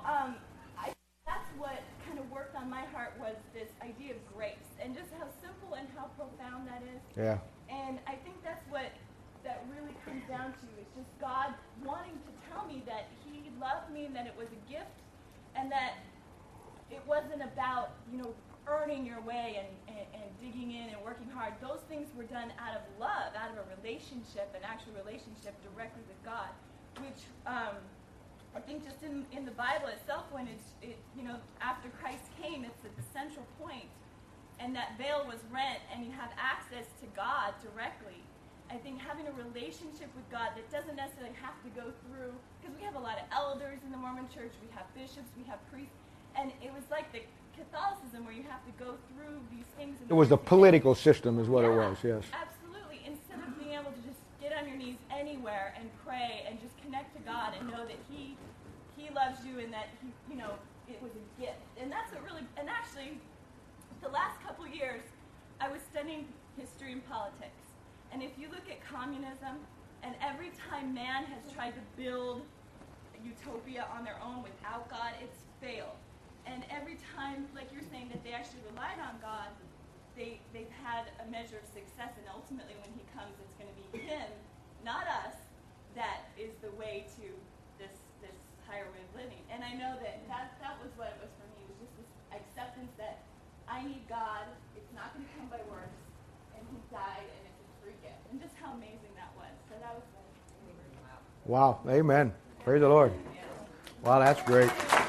Speaker 4: that's what kind of worked on my heart was this idea of grace, and just how simple and how profound that is.
Speaker 1: Yeah.
Speaker 4: And I think that's what that really comes down to, is just God wanting to tell me that he loved me and that it was a gift, and that it wasn't about, earning your way and digging in and working hard. Those things were done out of love, out of a relationship, an actual relationship directly with God, which I think just in the Bible itself, when after Christ came, it's at the central point, and that veil was rent, and you have access to God directly. I think having a relationship with God that doesn't necessarily have to go through, because we have a lot of elders in the Mormon church, we have bishops, we have priests, and it was like the Catholicism where you have to go through these things.
Speaker 1: It was the political system is what it was, yes.
Speaker 4: Absolutely. Instead of being able to just get on your knees anywhere and pray and just connect to God and know that He loves you and that it was a gift. And that's what really, and actually, the last couple years, I was studying history and politics. And if you look at communism, and every time man has tried to build a utopia on their own without God, it's failed. And every time, like you're saying, that they actually relied on God, they've had a measure of success, and ultimately when he comes, it's going to be him, not us, that is the way to this higher way of living. And I know that was what it was for me. It was just this acceptance that I need God. It's not going to come by works, and amazing that was. So that was
Speaker 1: Wow. Amen. Praise the Lord. Wow, that's great.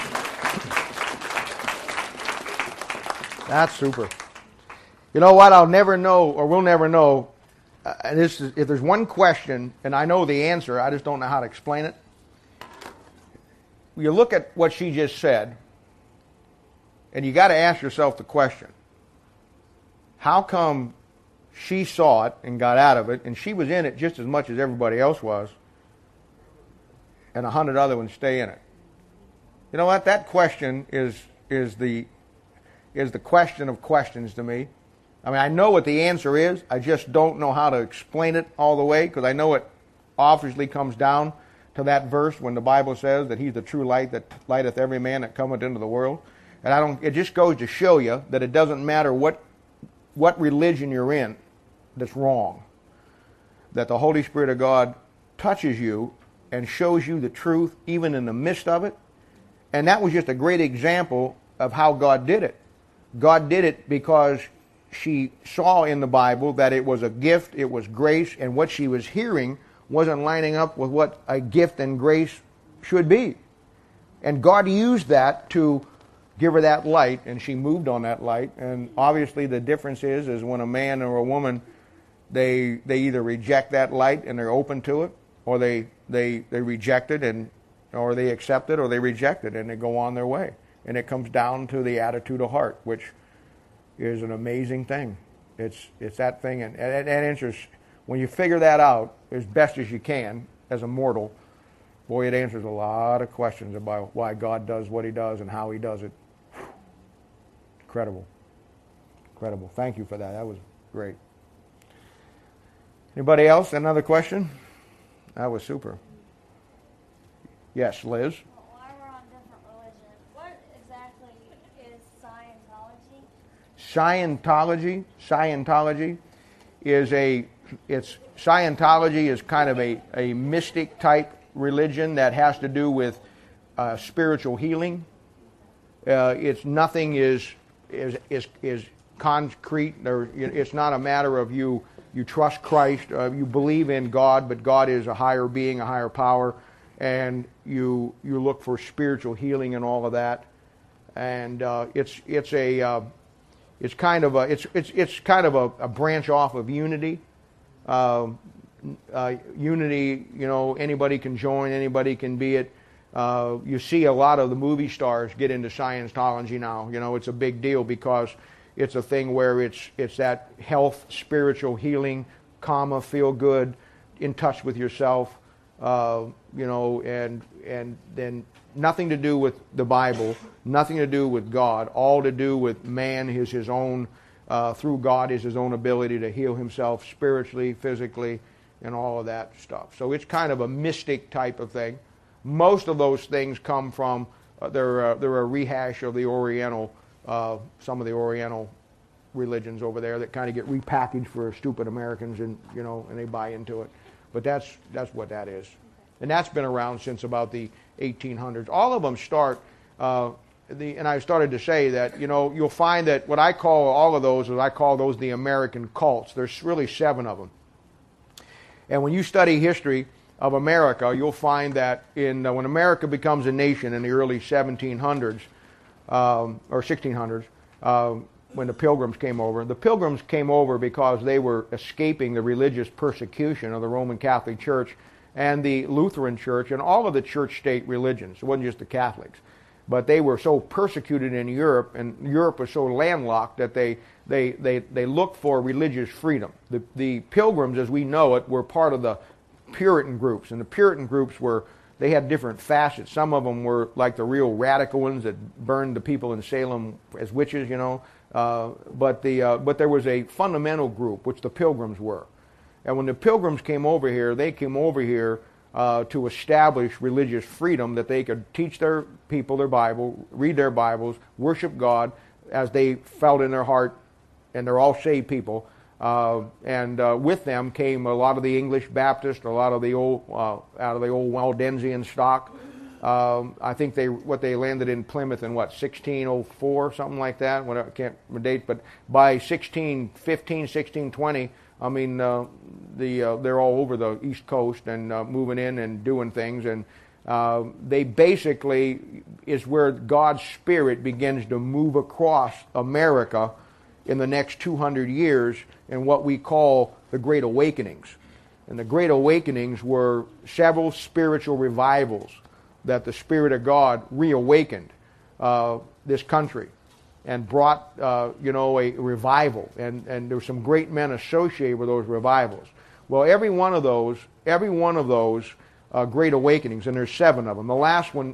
Speaker 1: That's super. You know what? I'll never know, or we'll never know. And this is, if there's one question, and I know the answer, I just don't know how to explain it. You look at what she just said, and you got to ask yourself the question: how come she saw it and got out of it, and she was in it just as much as everybody else was, and 100 other ones stay in it? You know what? That question is the question of questions to me. I mean, I know what the answer is. I just don't know how to explain it all the way, because I know it obviously comes down to that verse when the Bible says that He's the true light that lighteth every man that cometh into the world. And it just goes to show you that it doesn't matter what religion you're in that's wrong. That the Holy Spirit of God touches you and shows you the truth even in the midst of it. And that was just a great example of how God did it. God did it because she saw in the Bible that it was a gift, it was grace, and what she was hearing wasn't lining up with what a gift and grace should be. And God used that to give her that light, and she moved on that light. And obviously the difference is when a man or a woman, they either reject that light and they're open to it, or they reject it, or they accept it, or they reject it, and they go on their way. And it comes down to the attitude of heart, which is an amazing thing. It's that thing, and that answers, when you figure that out as best as you can as a mortal, boy, it answers a lot of questions about why God does what He does and how He does it. Incredible. Incredible. Thank you for that. That was great. Anybody else? Another question? That was super. Yes, Liz?
Speaker 6: While we're on different religions, what exactly is Scientology?
Speaker 1: Scientology is kind of a mystic type religion that has to do with spiritual healing. It's nothing is concrete. It's not a matter of you trust Christ, you believe in God, but God is a higher being, a higher power, and you look for spiritual healing and all of that. And it's kind of a branch off of unity. Unity, anybody can join, anybody can be it. You see a lot of the movie stars get into Scientology now. It's a big deal because it's a thing where it's that health, spiritual healing, karma, feel good, in touch with yourself, and then nothing to do with the Bible, nothing to do with God, all to do with man is his own, through God is his own ability to heal himself spiritually, physically, and all of that stuff. So it's kind of a mystic type of thing. Most of those things come from, they're a rehash of the Oriental, some of the Oriental religions over there that kind of get repackaged for stupid Americans, and and they buy into it. But that's what that is. And that's been around since about the 1800s. All of them start, and I started to say that, you'll find that what I call all of those is I call those the American cults. There's really 7 of them. And when you study history of America, you'll find that when America becomes a nation in the early 1700s, or 1600s, when the Pilgrims came over. The Pilgrims came over because they were escaping the religious persecution of the Roman Catholic Church and the Lutheran Church and all of the church-state religions. It wasn't just the Catholics. But they were so persecuted in Europe, and Europe was so landlocked that they looked for religious freedom. The Pilgrims, as we know it, were part of the Puritan groups, and the Puritan groups they had different facets. Some of them were like the real radical ones that burned the people in Salem as witches, but there was a fundamental group, which the Pilgrims were. And when the Pilgrims came over here, they came over here to establish religious freedom, that they could teach their people their Bible, read their Bibles, worship God as they felt in their heart, and they're all saved people. And with them came a lot of the English Baptists, a lot of the old out of the old Waldensian stock, I think they landed in Plymouth in 1604, something like that. I can't date, but by 1615, 1620, I mean, they're all over the East Coast and moving in and doing things, and they basically is where God's Spirit begins to move across America in the next 200 years in what we call the Great Awakenings. And the Great Awakenings were several spiritual revivals that the Spirit of God reawakened this country and brought, a revival. And there were some great men associated with those revivals. Well, every one of those Great Awakenings, and there's 7 of them. The last one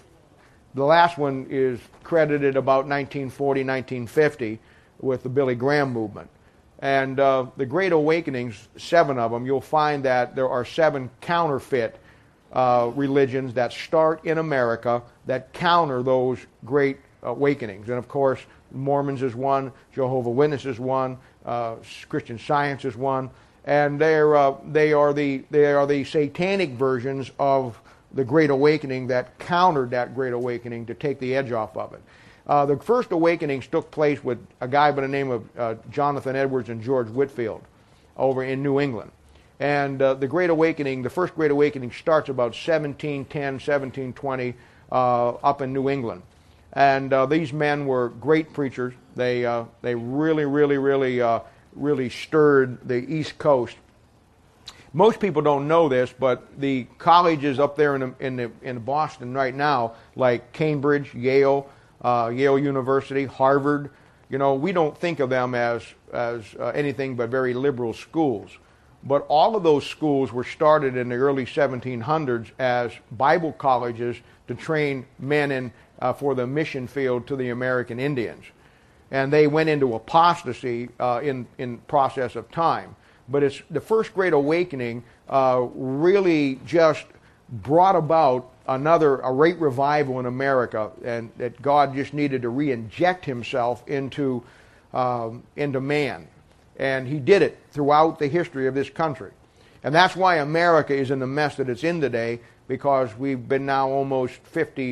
Speaker 1: is credited about 1940, 1950 with the Billy Graham movement. And the Great Awakenings, 7 of them, you'll find that there are 7 counterfeit religions that start in America that counter those Great Awakenings. And of course, Mormons is one, Jehovah's Witnesses is one, Christian Science is one, and they are the satanic versions of the Great Awakening that countered that Great Awakening to take the edge off of it. The first awakenings took place with a guy by the name of Jonathan Edwards and George Whitefield over in New England. And the Great Awakening, the first Great Awakening starts about 1710, 1720 up in New England. And these men were great preachers. They really stirred the East Coast. Most people don't know this, but the colleges up there in Boston right now, like Cambridge, Yale University, Harvard, we don't think of them as anything but very liberal schools. But all of those schools were started in the early 1700s as Bible colleges to train men for the mission field to the American Indians. And they went into apostasy in process of time. But it's the first Great Awakening really just brought about a great revival in America, and that God just needed to re-inject himself into man. And he did it throughout the history of this country. And that's why America is in the mess that it's in today, because we've been now almost 50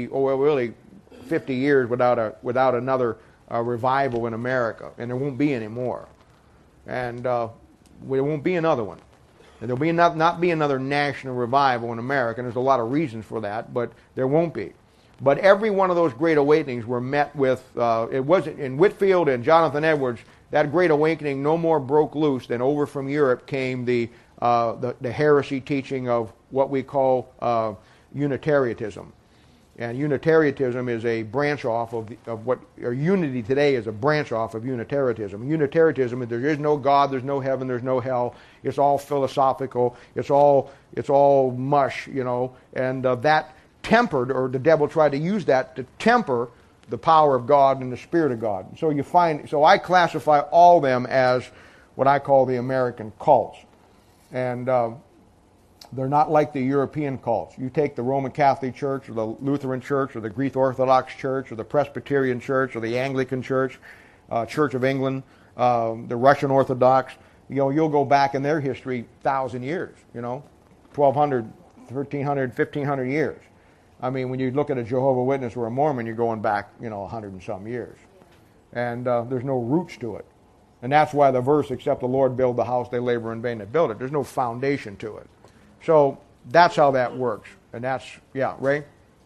Speaker 1: years without another revival in America. And there won't be any more. And there won't be another one. And there'll be not be another national revival in America, and there's a lot of reasons for that, but there won't be. But every one of those Great Awakenings were met with, it wasn't in Whitefield and Jonathan Edwards, that Great Awakening no more broke loose than over from Europe came the heresy teaching of what we call Unitarianism. And Unitarianism is a branch off of unity today is a branch off of Unitarianism. Unitarianism, there is no God, there's no heaven, there's no hell. It's all philosophical. It's all mush, And that tempered, or the devil tried to use that to temper the power of God and the Spirit of God. So I classify all of them as what I call the American cults. And they're not like the European cults. You take the Roman Catholic Church or the Lutheran Church or the Greek Orthodox Church or the Presbyterian Church or the Anglican Church, Church of England, the Russian Orthodox, you'll go back in their history 1,000 years, 1,200, 1,300, 1,500 years. I mean, when you look at a Jehovah's Witness or a Mormon, you're going back, 100 and some years. And there's no roots to it. And that's why the verse, except the Lord build the house, they labor in vain that build it. There's no foundation to it. So that's how that works. And that's, Ray?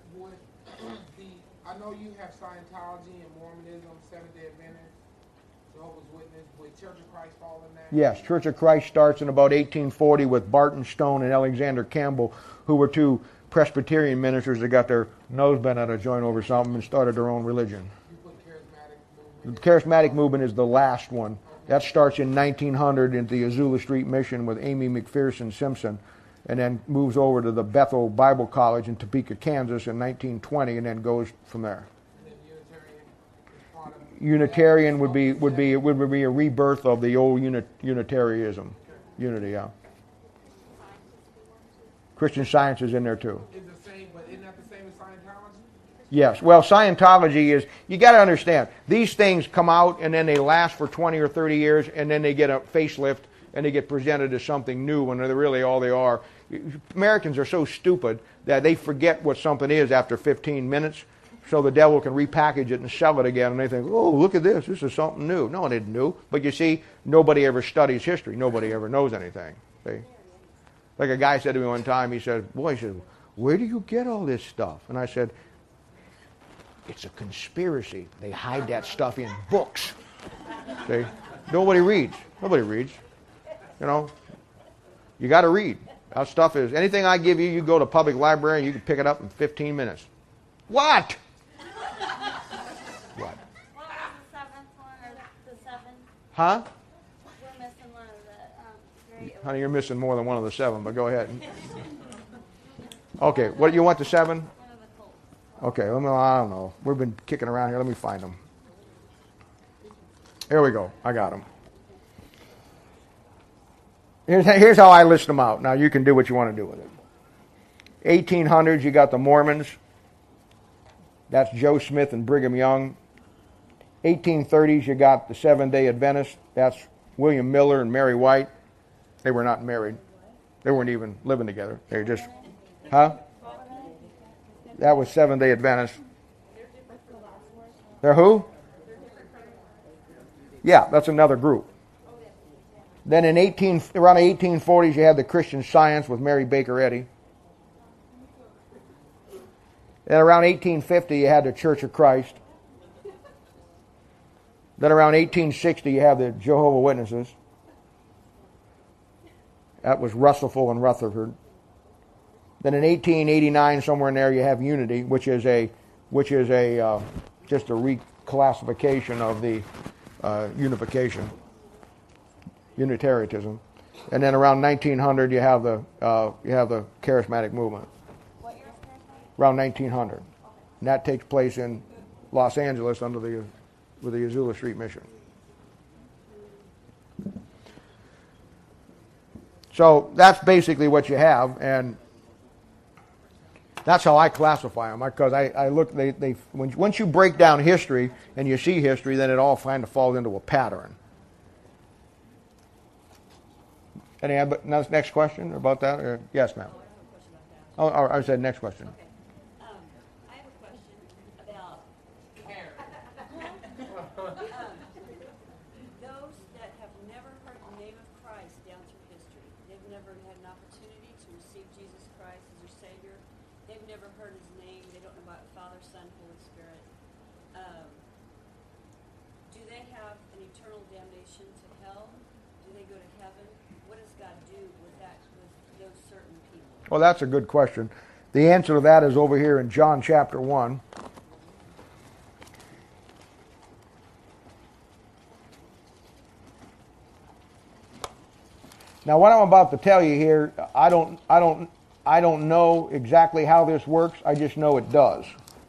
Speaker 7: I know you have Scientology and Mormonism, Seventh-day Adventists, Jehovah's Witness. Would Church of Christ fall in that?
Speaker 1: Yes, Church of Christ starts in about 1840 with Barton Stone and Alexander Campbell, who were two Presbyterian ministers that got their nose bent out of joint over something and started their own religion.
Speaker 7: You put Charismatic movement.
Speaker 1: The Charismatic movement is the last one. That starts in 1900 in the Azula Street Mission with Amy McPherson Simpson, and then moves over to the Bethel Bible College in Topeka, Kansas in 1920, and then goes from there.
Speaker 7: And then
Speaker 1: Unitarian would be a rebirth of the old Unitarianism. Unity, yeah. Christian Science is in there too.
Speaker 7: Is the same, but isn't that the same as Scientology?
Speaker 1: Yes. Well, Scientology is, you got to understand, these things come out and then they last for 20 or 30 years and then they get a facelift and they get presented as something new when they're really all they are. Americans are so stupid that they forget what something is after 15 minutes, so the devil can repackage it and sell it again, and they think, oh, look at this, this is something new. No, it isn't new. But you see, nobody ever studies history. Nobody ever knows anything. See? Like a guy said to me one time, he said, where do you get all this stuff? And I said, it's a conspiracy. They hide that stuff in books. See? Nobody reads. Nobody reads. You know, you got to read. That stuff is, anything I give you, you go to public library and you can pick it up in 15 minutes. What? What?
Speaker 6: What was the seventh one, or the seven?
Speaker 1: Huh?
Speaker 6: We're missing one of the great.
Speaker 1: Honey, you're missing more than one of the 7, but go ahead. Okay, what you want, the 7?
Speaker 6: One of the colts.
Speaker 1: Okay, I don't know. We've been kicking around here. Let me find them. Here we go. I got them. Here's how I list them out. Now you can do what you want to do with it. 1800s, you got the Mormons. That's Joe Smith and Brigham Young. 1830s, you got the Seventh-day Adventists. That's William Miller and Mary White. They were not married. They weren't even living together. They were just, huh? That was Seventh-day Adventists. They're who? Yeah, that's another group. Then around the 1840s, you had the Christian Science with Mary Baker Eddy. Then around 1850, you had the Church of Christ. Then around 1860, you have the Jehovah's Witnesses. That was Russellville and Rutherford. Then in 1889, somewhere in there, you have Unity, which is just a reclassification of the unification, Unitarianism. And then around 1900, you have the Charismatic movement.
Speaker 6: What year is charismatic?
Speaker 1: Around 1900, and that takes place in Los Angeles with the Azusa Street Mission. So that's basically what you have, and that's how I classify them. Because I look, once you break down history and you see history, then it all kind of falls into a pattern. Any next question about that? Or, yes, ma'am. Oh, I said next question.
Speaker 3: Okay. I have a question about those that have never heard the name of Christ down through history. They've never had an opportunity to receive Jesus Christ as their Savior. They've never heard His name. They don't know about Father, Son, Holy Spirit. Do they have an eternal damnation to hell? Do they go to heaven? What does God do with those certain people?
Speaker 1: Well, that's a good question. The answer to that is over here in John chapter 1. Now, what I'm about to tell you here, I don't know exactly how this works. I just know it does.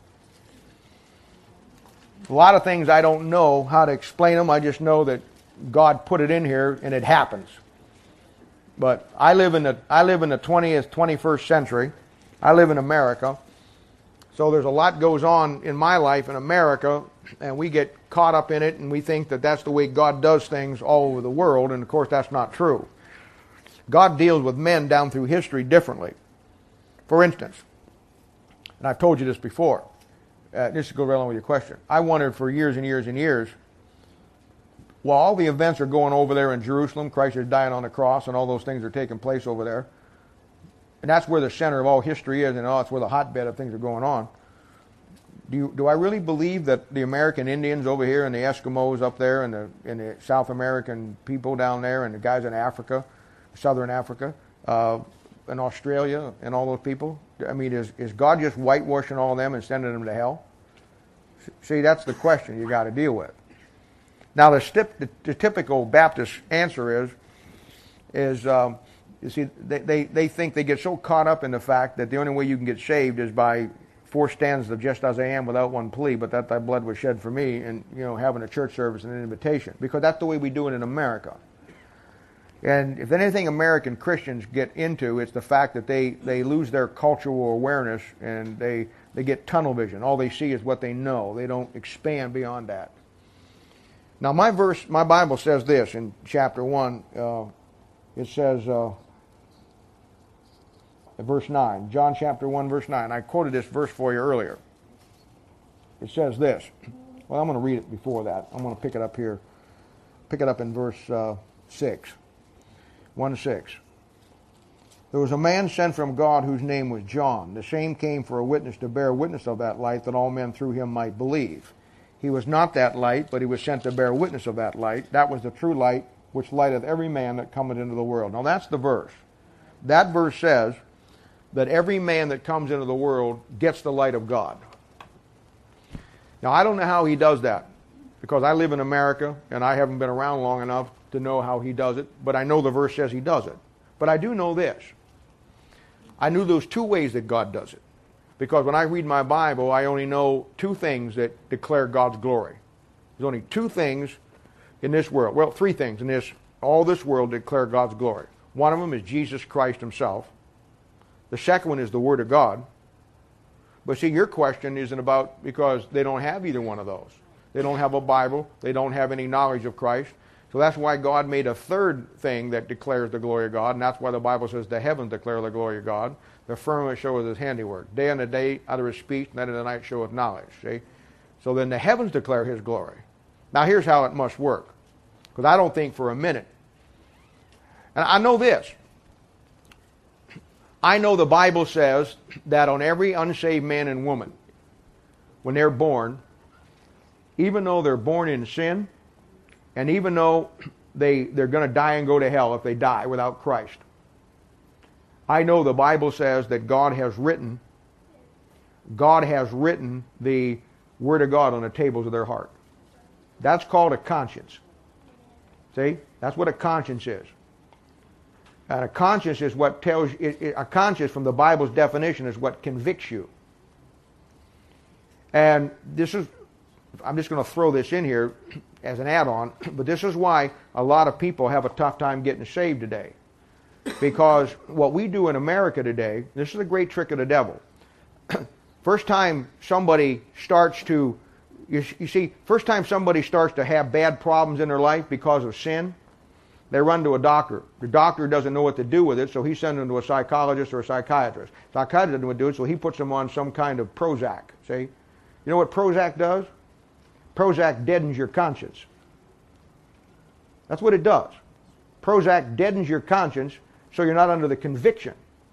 Speaker 1: A lot of things I don't know how to explain them. I just know that God put it in here and it happens. But I live in the 20th, 21st century. I live in America. So there's a lot goes on in my life in America, and we get caught up in it, and we think that that's the way God does things all over the world, and of course that's not true. God deals with men down through history differently. For instance, and I've told you this before, this will go right along with your question. I wondered for years and years and years, while all the events are going over there in Jerusalem, Christ is dying on the cross, and all those things are taking place over there, and that's where the center of all history is, and that's where the hotbed of things are going on. Do I really believe that the American Indians over here and the Eskimos up there and the South American people down there and the guys in Africa, Southern Africa, in Australia and all those people, I mean, is God just whitewashing all of them and sending them to hell? See, that's the question you got to deal with. Now, the typical Baptist answer is you see, they think they get so caught up in the fact that the only way you can get saved is by 4 stanzas of just as I am without one plea, but that thy blood was shed for me, and having a church service and an invitation, because that's the way we do it in America. And if anything American Christians get into, it's the fact that they lose their cultural awareness and they get tunnel vision. All they see is what they know. They don't expand beyond that. Now my Bible says this in chapter 1, It says, verse 9, John chapter 1, verse 9. I quoted this verse for you earlier. It says this. Well, I'm going to read it before that. I'm going to pick it up here. Pick it up in verse 6. 1:6. There was a man sent from God whose name was John. The same came for a witness to bear witness of that light, that all men through him might believe. He was not that light, but he was sent to bear witness of that light. That was the true light, which lighteth every man that cometh into the world. Now that's the verse. That verse says that every man that comes into the world gets the light of God. Now I don't know how he does that, because I live in America and I haven't been around long enough to know how he does it, but I know the verse says he does it. But I do know this. I knew those two ways that God does it. Because when I read my Bible, I only know two things that declare God's glory. There's only two things in this world. Well, three things in all this world declare God's glory. One of them is Jesus Christ himself. The second one is the Word of God. But see, your question isn't about, because they don't have either one of those. They don't have a Bible. They don't have any knowledge of Christ. So that's why God made a third thing that declares the glory of God, and that's why the Bible says the heavens declare the glory of God. The firmament showeth his handiwork. Day and the day uttereth speech, night and the night showeth knowledge. See? So then the heavens declare his glory. Now here's how it must work. Because I don't think for a minute. And I know this. I know the Bible says that on every unsaved man and woman, when they're born, even though they're born in sin, and even though they're going to die and go to hell if they die without Christ, I know the Bible says that God has written the Word of God on the tables of their heart. That's called a conscience. See? That's what a conscience is. And a conscience is what tells you, a conscience from the Bible's definition is what convicts you. And this is, I'm just going to throw this in here as an add-on, but this is why a lot of people have a tough time getting saved today. Because what we do in America today, this is a great trick of the devil. First time somebody starts to, first time somebody starts to have bad problems in their life because of sin, they run to a doctor. The doctor doesn't know what to do with it, so he sends them to a psychologist or a psychiatrist. Psychiatrist doesn't know what to do it, so he puts them on some kind of Prozac. See? You know what Prozac does? Prozac deadens your conscience. That's what it does. Prozac deadens your conscience so you're not under the conviction.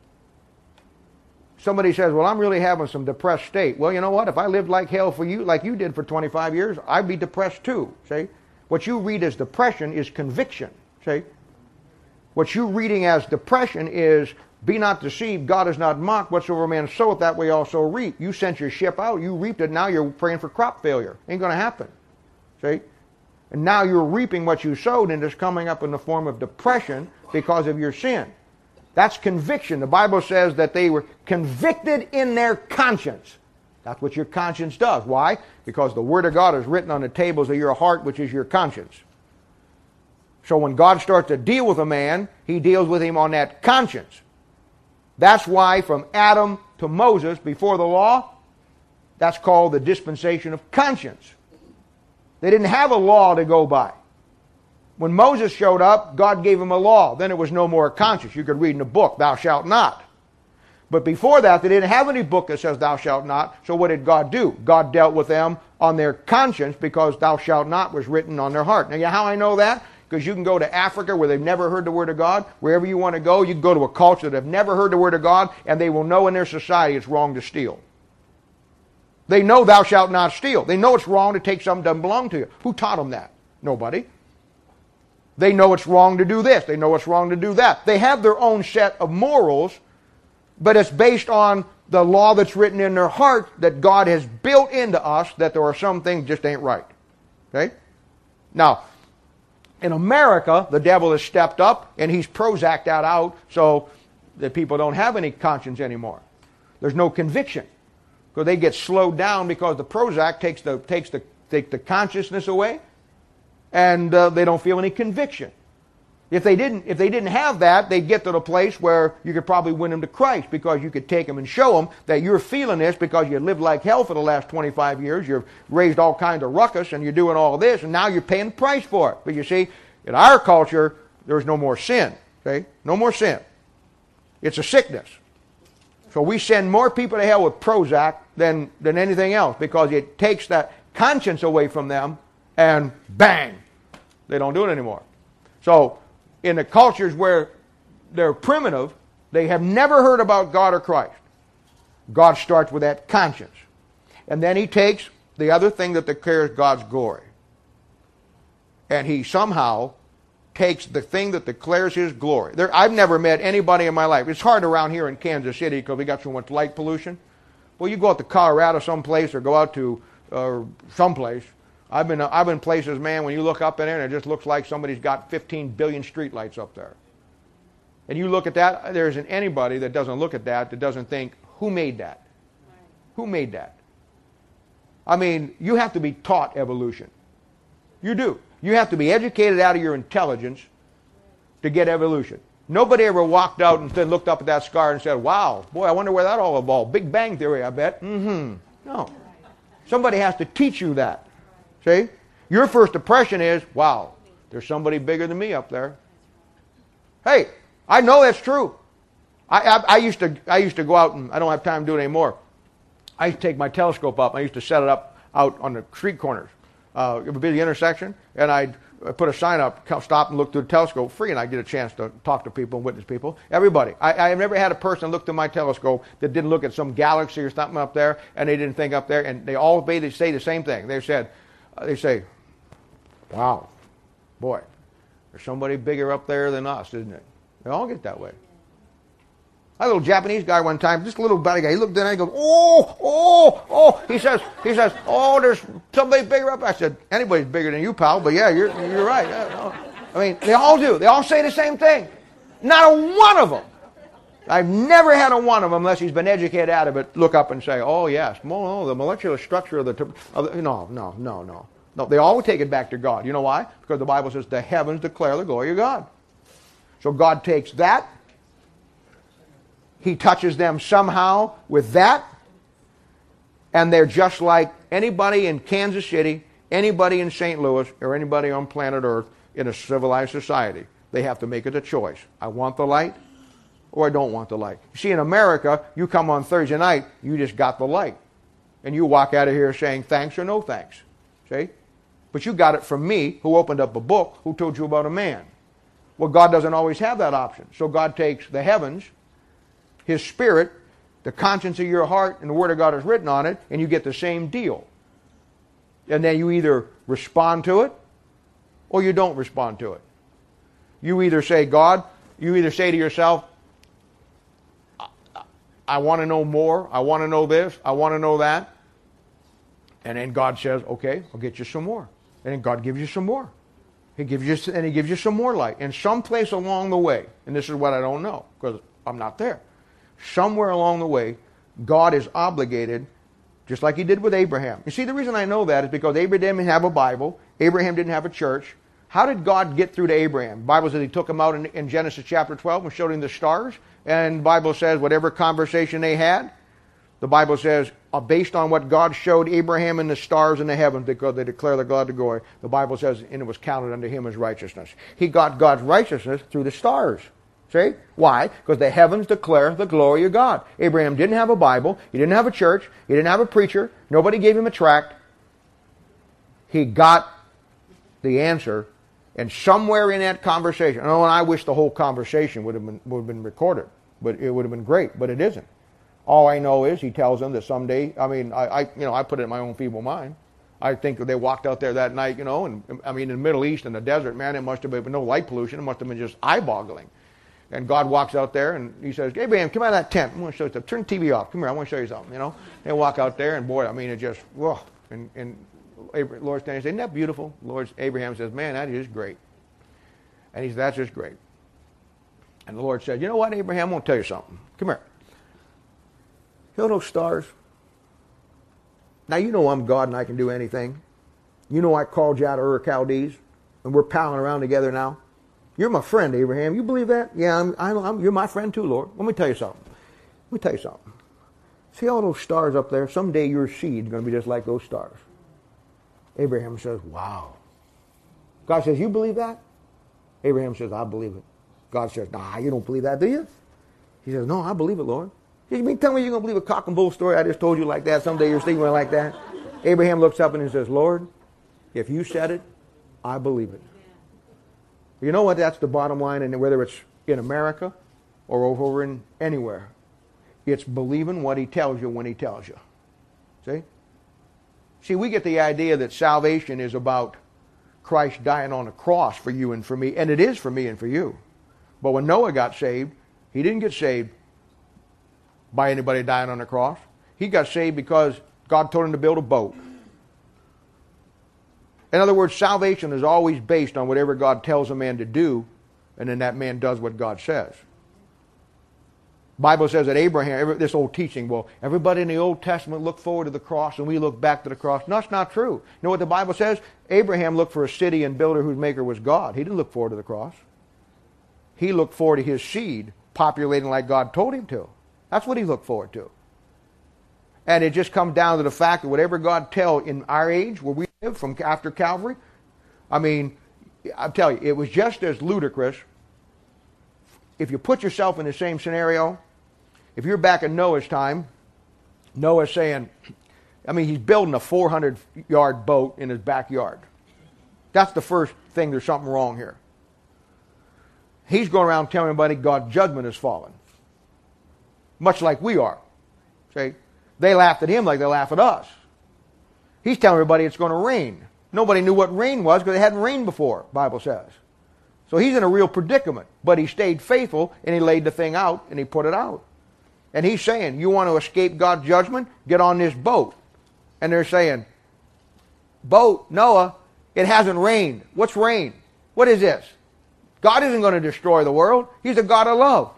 Speaker 1: Somebody says, well, I'm really having some depressed state. Well, you know what? If I lived like hell for you, like you did for 25 years, I'd be depressed too. See? What you read as depression is conviction. See? What you're reading as depression is, be not deceived, God is not mocked, whatsoever man soweth, that way also reap. You sent your ship out, you reaped it, now you're praying for crop failure. Ain't going to happen. See? And now you're reaping what you sowed, and it's coming up in the form of depression because of your sin. That's conviction. The Bible says that they were convicted in their conscience. That's what your conscience does. Why? Because the Word of God is written on the tables of your heart, which is your conscience. So when God starts to deal with a man, he deals with him on that conscience. That's why from Adam to Moses, before the law, that's called the dispensation of conscience. They didn't have a law to go by. When Moses showed up, God gave him a law. Then it was no more conscience. You could read in a book, thou shalt not. But before that, they didn't have any book that says thou shalt not. So what did God do? God dealt with them on their conscience because thou shalt not was written on their heart. Now, how I know that? Because you can go to Africa where they've never heard the Word of God. Wherever you want to go, you can go to a culture that have never heard the Word of God, and they will know in their society it's wrong to steal. They know thou shalt not steal. They know it's wrong to take something that doesn't belong to you. Who taught them that? Nobody. They know it's wrong to do this. They know it's wrong to do that. They have their own set of morals, but it's based on the law that's written in their heart that God has built into us, that there are some things just ain't right. Okay? Now, in America, the devil has stepped up and he's Prozac'd that out so that people don't have any conscience anymore. There's no conviction. Because they get slowed down because the Prozac takes the consciousness away, and they don't feel any conviction. If they didn't have that, they'd get to the place where you could probably win them to Christ, because you could take them and show them that you're feeling this because you lived like hell for the last 25 years. You've raised all kinds of ruckus, and you're doing all this, and now you're paying the price for it. But you see, in our culture, there's no more sin. See? No more sin. It's a sickness. So we send more people to hell with Prozac than anything else because it takes that conscience away from them and bang, they don't do it anymore. So in the cultures where they're primitive, they have never heard about God or Christ. God starts with that conscience. And then he takes the other thing that declares God's glory. And he somehow takes the thing that declares his glory. I've never met anybody in my life. It's hard around here in Kansas City because we got so much light pollution. Well, you go out to Colorado someplace or go out to someplace. I've been places, man, when you look up in there and it just looks like somebody's got 15 billion street lights up there. And you look at that, there isn't anybody that doesn't look at that doesn't think, who made that? Who made that? I mean, you have to be taught evolution. You do. You have to be educated out of your intelligence to get evolution. Nobody ever walked out and then looked up at that scar and said, wow, boy, I wonder where that all evolved. Big Bang Theory, I bet. No. Somebody has to teach you that. See? Your first impression is, wow, there's somebody bigger than me up there. Hey, I know that's true. I used to go out, and I don't have time to do it anymore. I used to take my telescope up. I used to set it up out on the street corners. It would be the intersection, and I'd put a sign up, stop and look through the telescope free, and I'd get a chance to talk to people and witness people. Everybody. I've never had a person look through my telescope that didn't look at some galaxy or something up there, and they didn't think up there, and they all say the same thing. They say, wow, boy, there's somebody bigger up there than us, isn't it? They all get that way. I had a little Japanese guy one time, just a little buddy guy. He looked in and he goes, oh. He says, oh, there's somebody bigger up. I said, anybody's bigger than you, pal. But yeah, you're right. Yeah, no. I mean, they all do. They all say the same thing. Not a one of them. I've never had a one of them, unless he's been educated out of it, look up and say, oh yes, no, the molecular structure of the no. They all take it back to God. You know why? Because the Bible says the heavens declare the glory of God. So God takes that. He touches them somehow with that, and they're just like anybody in Kansas City, anybody in St. Louis, or anybody on planet Earth in a civilized society. They have to make it a choice. I want the light, or I don't want the light. You see, in America, you come on Thursday night, you just got the light. And you walk out of here saying thanks or no thanks. See? But you got it from me, who opened up a book, who told you about a man. Well, God doesn't always have that option. So God takes the heavens, His Spirit, the conscience of your heart, and the Word of God is written on it, and you get the same deal. And then you either respond to it, or you don't respond to it. You either say, God, you either say to yourself, I want to know more, I want to know this, I want to know that. And then God says, okay, I'll get you some more. And then God gives you some more. He gives you some more light. And someplace along the way, and this is what I don't know, because I'm not there. Somewhere along the way, God is obligated, just like He did with Abraham. You see, the reason I know that is because Abraham didn't have a Bible. Abraham didn't have a church. How did God get through to Abraham? The Bible says He took him out in Genesis chapter 12 and showed him the stars. And the Bible says whatever conversation they had, the Bible says, based on what God showed Abraham in the stars in the heavens, because they declare the God to glory, the Bible says, and it was counted unto him as righteousness. He got God's righteousness through the stars. See? Why? Because the heavens declare the glory of God. Abraham didn't have a Bible. He didn't have a church. He didn't have a preacher. Nobody gave him a tract. He got the answer. And somewhere in that conversation, and I wish the whole conversation would have been recorded, but it would have been great, but it isn't. All I know is He tells them that someday, I put it in my own feeble mind. I think they walked out there that night, and in the Middle East, in the desert, man, it must have been no light pollution. It must have been just eye-boggling. And God walks out there and He says, Abraham, come out of that tent. I want to show you something. Turn the TV off. Come here, I want to show you something, They walk out there and boy, it just, whoa. And Lord standing and says, isn't that beautiful? Abraham says, man, that is great. And he says, that's just great. And the Lord said, you know what, Abraham, I want to tell you something. Come here. You know those stars? Now you know I'm God and I can do anything. You know I called you out of Ur of Chaldees and we're palling around together now. You're my friend, Abraham. You believe that? Yeah, you're my friend too, Lord. Let me tell you something. See all those stars up there? Someday your seed is going to be just like those stars. Abraham says, wow. God says, you believe that? Abraham says, I believe it. God says, nah, you don't believe that, do you? He says, no, I believe it, Lord. You mean tell me you're going to believe a cock and bull story I just told you like that? Someday you're sleeping like that? Abraham looks up and he says, Lord, if you said it, I believe it. You know what? That's the bottom line, and whether it's in America or over in anywhere. It's believing what he tells you when he tells you. See? See, we get the idea that salvation is about Christ dying on a cross for you and for me, and it is for me and for you. But when Noah got saved, he didn't get saved by anybody dying on the cross. He got saved because God told him to build a boat. In other words, salvation is always based on whatever God tells a man to do, and then that man does what God says. Bible says that Abraham, this old teaching, well, everybody in the Old Testament looked forward to the cross and we look back to the cross. No, that's not true. You know what the Bible says? Abraham looked for a city and builder whose maker was God. He didn't look forward to the cross. He looked forward to his seed populating like God told him to. That's what he looked forward to. And it just comes down to the fact that whatever God tells in our age, where we live from after Calvary, I mean, I'll tell you, it was just as ludicrous. If you put yourself in the same scenario, if you're back in Noah's time, Noah's saying, I mean, he's building a 400-yard boat in his backyard. That's the first thing, there's something wrong here. He's going around telling everybody God's judgment has fallen. Much like we are. See? They laughed at him like they laugh at us. He's telling everybody it's going to rain. Nobody knew what rain was because it hadn't rained before, the Bible says. So he's in a real predicament. But he stayed faithful and he laid the thing out and he put it out. And he's saying, you want to escape God's judgment? Get on this boat. And they're saying, boat, Noah, it hasn't rained. What's rain? What is this? God isn't going to destroy the world. He's a God of love.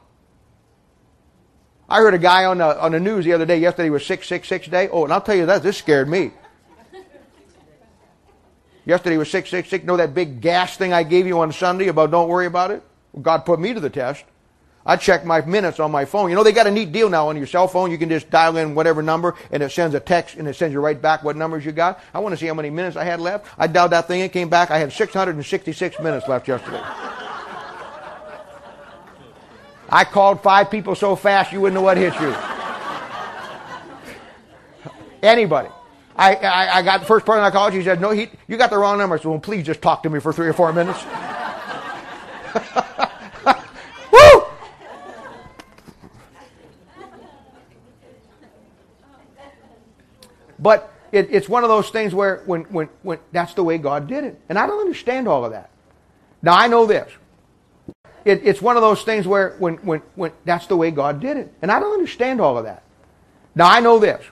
Speaker 1: I heard a guy on the news the other day, yesterday was 666 day. Oh, and I'll tell you that, this scared me. Yesterday was 666. You know that big gas thing I gave you on Sunday about don't worry about it? Well, God put me to the test. I checked my minutes on my phone. You know, they got a neat deal now on your cell phone. You can just dial in whatever number, and it sends a text, and it sends you right back what numbers you got. I want to see how many minutes I had left. I dialed that thing, it came back. I had 666 minutes left yesterday. I called 5 people so fast you wouldn't know what hit you. Anybody. I got the first person I called. She said, no, you got the wrong number. I said, well, please just talk to me for 3 or 4 minutes. Woo! But it's one of those things where when that's the way God did it. And I don't understand all of that. Now, I know this. It's one of those things where when that's the way God did it. And I don't understand all of that. Now, I know this.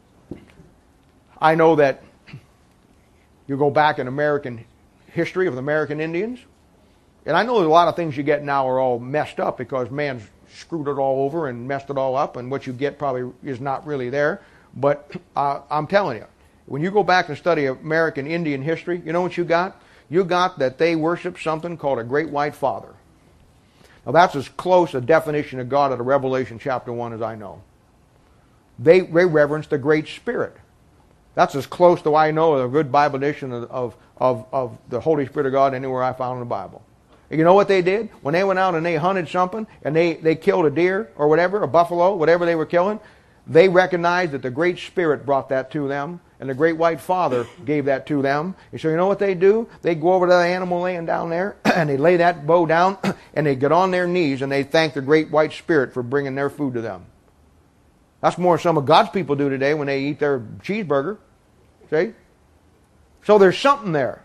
Speaker 1: I know that you go back in American history of the American Indians, and I know there's a lot of things you get now are all messed up because man's screwed it all over and messed it all up, and what you get probably is not really there. But I'm telling you, when you go back and study American Indian history, you know what you got? You got that they worship something called a Great White Father. Now that's as close a definition of God out of Revelation chapter 1 as I know. They reverence the Great Spirit. That's as close to I know a good Bible edition of the Holy Spirit of God anywhere I found in the Bible. And you know what they did? When they went out and they hunted something and they killed a deer or whatever, a buffalo, whatever they were killing, they recognized that the Great Spirit brought that to them and the Great White Father gave that to them. And so you know what they do? They go over to the animal laying down there and they lay that bow down and they get on their knees and they thank the Great White Spirit for bringing their food to them. That's more some of God's people do today when they eat their cheeseburger. See? So there's something there.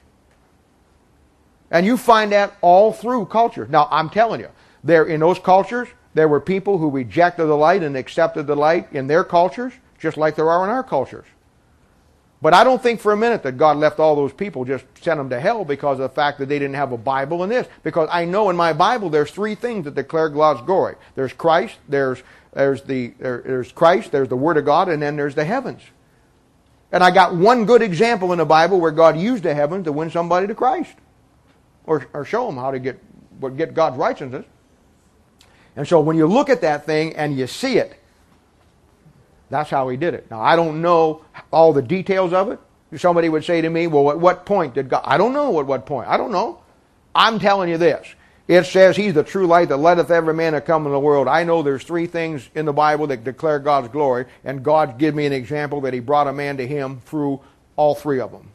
Speaker 1: And you find that all through culture. Now, I'm telling you, there in those cultures, there were people who rejected the light and accepted the light in their cultures, just like there are in our cultures. But I don't think for a minute that God left all those people, just sent them to hell because of the fact that they didn't have a Bible and this. Because I know in my Bible there's 3 things that declare God's glory. There's Christ, there's Christ, there's the Word of God, and then there's the heavens. And I got one good example in the Bible where God used the heavens to win somebody to Christ. Or show them how to get God's righteousness. And so when you look at that thing and you see it, that's how he did it. Now, I don't know all the details of it. Somebody would say to me, well, at what point did God... I don't know at what point. I don't know. I'm telling you this. It says He's the true light that letteth every man that come in the world. I know there's 3 things in the Bible that declare God's glory, and God gives me an example that He brought a man to Him through all 3 of them.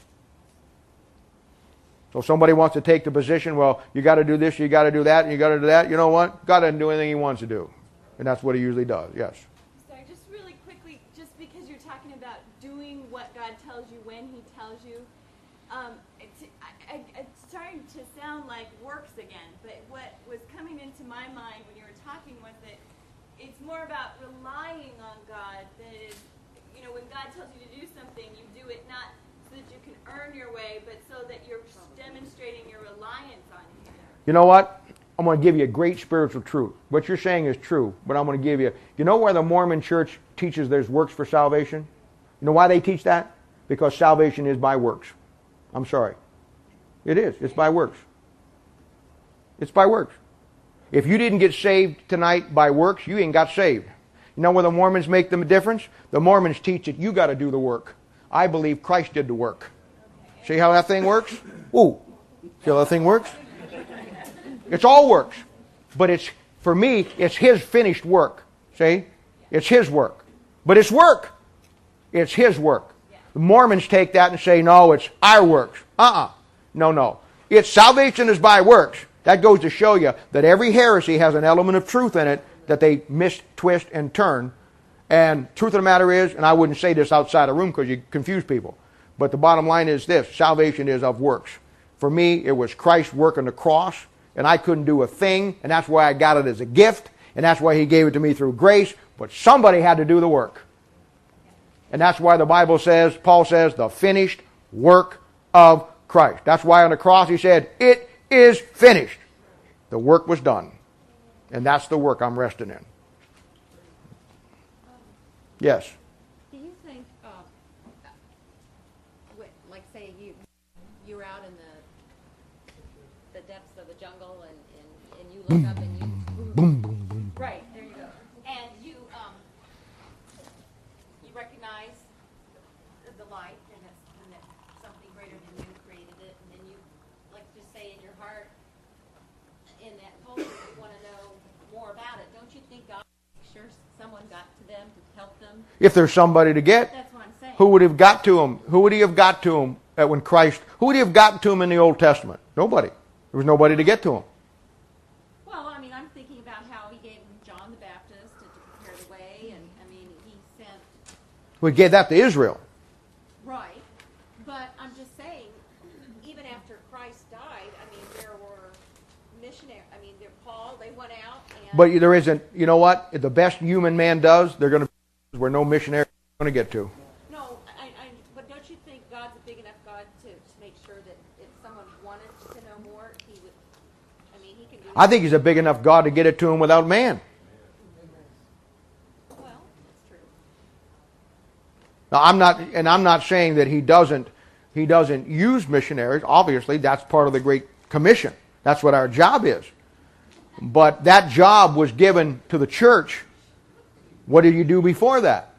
Speaker 1: So somebody wants to take the position, well, you got to do this, you got to do that, and you got to do that. You know what? God doesn't do anything He wants to do. And that's what He usually does, yes.
Speaker 4: Sorry, just really quickly, just because you're talking about doing what God tells you when He tells you, it's starting to sound like works again, but what was coming into my mind when you were talking was that it's more about relying on God than it is, when God tells you to do something, you do it not so that you can earn your way, but so that you're demonstrating your reliance on Him.
Speaker 1: You know what? I'm going to give you a great spiritual truth. What you're saying is true, but I'm going to give you... You know where the Mormon Church teaches there's works for salvation? You know why they teach that? Because salvation is by works. I'm sorry. It is. It's by works. It's by works. If you didn't get saved tonight by works, you ain't got saved. You know where the Mormons make the difference? The Mormons teach that you got to do the work. I believe Christ did the work. See how that thing works? Ooh. See how that thing works? It's all works. But it's, for me, it's His finished work. See? It's His work. But it's work. It's His work. The Mormons take that and say, no, it's our works. No. It's salvation is by works. That goes to show you that every heresy has an element of truth in it that they twist, and turn. And truth of the matter is, and I wouldn't say this outside a room because you confuse people, but the bottom line is this: salvation is of works. For me, it was Christ's work on the cross, and I couldn't do a thing, and that's why I got it as a gift, and that's why He gave it to me through grace, but somebody had to do the work. And that's why the Bible says, Paul says, the finished work of Christ. That's why on the cross He said, it is finished. The work was done. And that's the work I'm resting in. Yes.
Speaker 8: Do you think, like say you're out in the depths of the jungle and you look up and you...
Speaker 1: Boom, boom, boom.
Speaker 8: Right, there you go. And you recognize the light and that something greater than you created it, and then you, like just say in your heart, in that culture, you want to know more about it. Don't you think God make sure someone got to them to help them?
Speaker 1: If there's somebody to get,
Speaker 8: That's what I'm saying.
Speaker 1: who would have got to him? Who would He have got to him when Christ? Who would He have gotten to him in the Old Testament? Nobody. There was nobody to get to him.
Speaker 8: Well, I mean, I'm thinking about how He gave him John the Baptist to prepare the way, and I mean, He sent...
Speaker 1: We gave that to Israel.
Speaker 8: Right, but I'm just saying, even after Christ died, I mean, there were missionaries. I mean, Paul, they went out and...
Speaker 1: But there isn't, you know what? If the best human man does, they're going to be where no missionary is going to get to.
Speaker 8: No, but don't you think God's a big enough God to make sure that if someone wanted to know more, He would... I mean, He can do...
Speaker 1: I think He's a big enough God to get it to him without man.
Speaker 8: Well, that's true.
Speaker 1: Now, I'm not saying that He doesn't use missionaries. Obviously, that's part of the Great Commission. That's what our job is. But that job was given to the church. What did you do before that?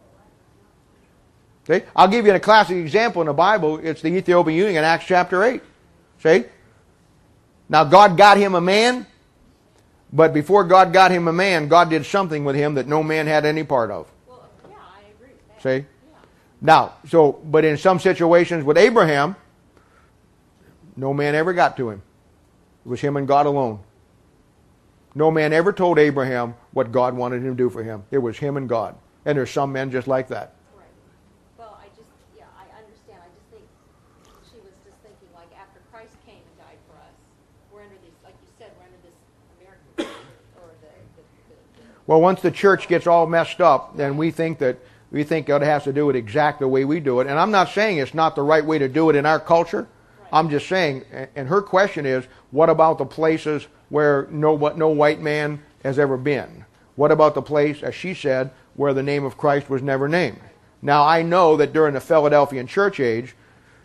Speaker 1: See? I'll give you a classic example in the Bible. It's the Ethiopian eunuch in Acts chapter 8. See? Now, God got him a man, but before God got him a man, God did something with him that no man had any part of.
Speaker 8: Well, yeah, I agree with that.
Speaker 1: See?
Speaker 8: Yeah.
Speaker 1: Now, but in some situations with Abraham, no man ever got to him. It was him and God alone. No man ever told Abraham what God wanted him to do for him. It was him and God. And there's some men just like that.
Speaker 8: Right. Well, I understand. I just think she was just thinking, like, after Christ came and died for us, we're under this, like you said, we're under this American or the
Speaker 1: Well, once the church gets all messed up, then we think God has to do it exact the way we do it. And I'm not saying it's not the right way to do it in our culture. Right. I'm just saying, and her question is, what about the places where no white man has ever been? What about the place, as she said, where the name of Christ was never named? Now, I know that during the Philadelphian church age,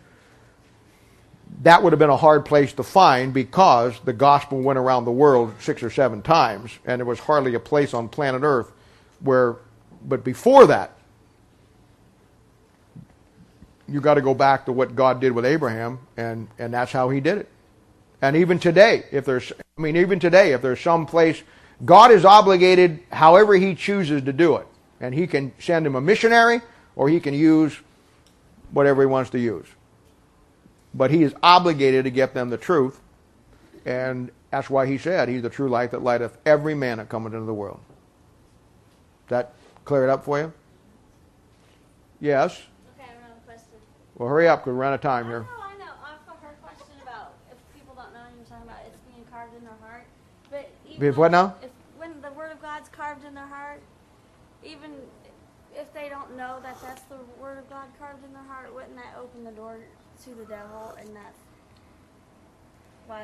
Speaker 1: that would have been a hard place to find because the gospel went around the world 6 or 7 times, and there was hardly a place on planet Earth where, but before that, you got to go back to what God did with Abraham, and that's how He did it. And even today, if there's I mean, even today, if there's some place, God is obligated however He chooses to do it. And He can send him a missionary, or He can use whatever He wants to use. But He is obligated to get them the truth. And that's why He said, He's the true light that lighteth every man that cometh into the world. Does that clear it up for you? Yes?
Speaker 6: Okay, I have a question.
Speaker 1: Well, hurry up, because we're out of time here.
Speaker 6: I know. I've heard a question about if people don't know, you're talking about it's being carved in their heart. But even
Speaker 1: If what now?
Speaker 6: when the Word of God's carved in their heart, even if they don't know that that's the Word of God carved in their heart, wouldn't that open the door to the devil? And that's why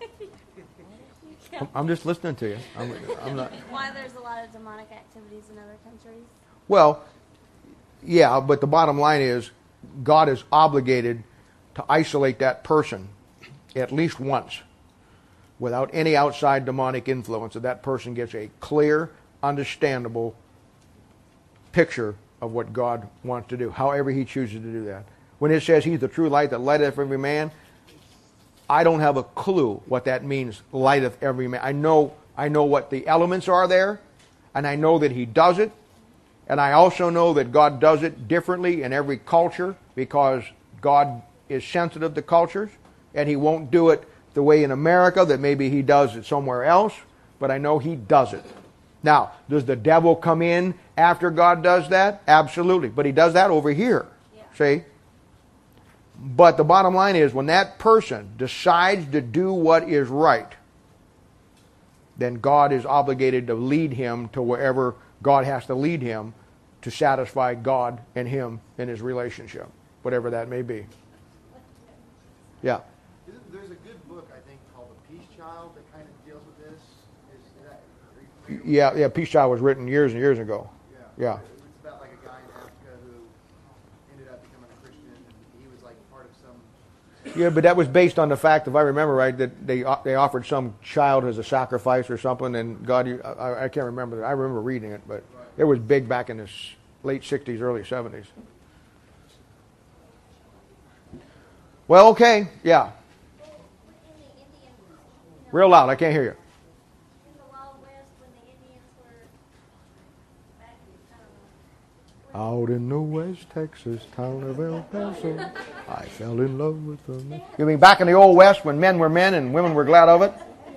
Speaker 1: I'm just listening to you. I'm not.
Speaker 6: why there's a lot of demonic activities in other countries.
Speaker 1: Well, yeah, but the bottom line is God is obligated to isolate that person at least once without any outside demonic influence, so that person gets a clear, understandable picture of what God wants to do, however He chooses to do that. When it says He's the true light that lighteth every man, I don't have a clue what that means, lighteth every man. I know what the elements are there, and I know that He does it, and I also know that God does it differently in every culture because God is sensitive to cultures, and He won't do it the way in America that maybe He does it somewhere else, but I know He does it. Now, does the devil come in after God does that? Absolutely. But he does that over here.
Speaker 6: Yeah.
Speaker 1: See? But the bottom line is when that person decides to do what is right, then God is obligated to lead him to wherever God has to lead him to satisfy God and him in his relationship, whatever that may be. Yeah.
Speaker 2: There's a good book, I think, called The Peace Child that kind of deals with this. Is that, are you familiar with
Speaker 1: Yeah, Peace Child was written years and years ago. Yeah.
Speaker 2: It's about like a guy in Africa who ended up becoming a Christian, and he was like part of some.
Speaker 1: Yeah, but that was based on the fact, if I remember right, that they offered some child as a sacrifice or something, and God, I can't remember that. I remember reading it, but it was big back in the late 60s, early 70s. Well, okay, yeah.
Speaker 6: In the Indian,
Speaker 1: Real loud, I can't hear you.
Speaker 6: in the Wild West, when the Indians were back, I don't know.
Speaker 1: Out in the West Texas town of El Paso, I fell in love with them. You mean back in the old West when men were men and women were glad of it?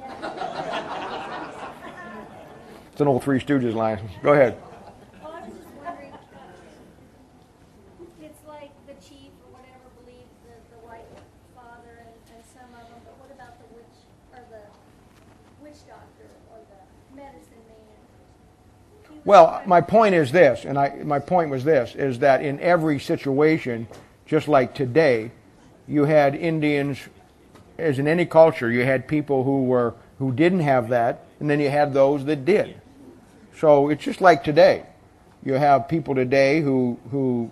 Speaker 1: It's an old Three Stooges line. Go ahead.
Speaker 6: Well, I was just wondering, it's like the chief or whatever believes the white father and some of them, but what about the witch or the witch doctor or the medicine man? He was
Speaker 1: Well,
Speaker 6: trying-
Speaker 1: my point is this, and my point was this, is that in every situation, just like today, you had Indians, as in any culture, you had people who didn't have that, and then you had those that did. So it's just like today. You have people today who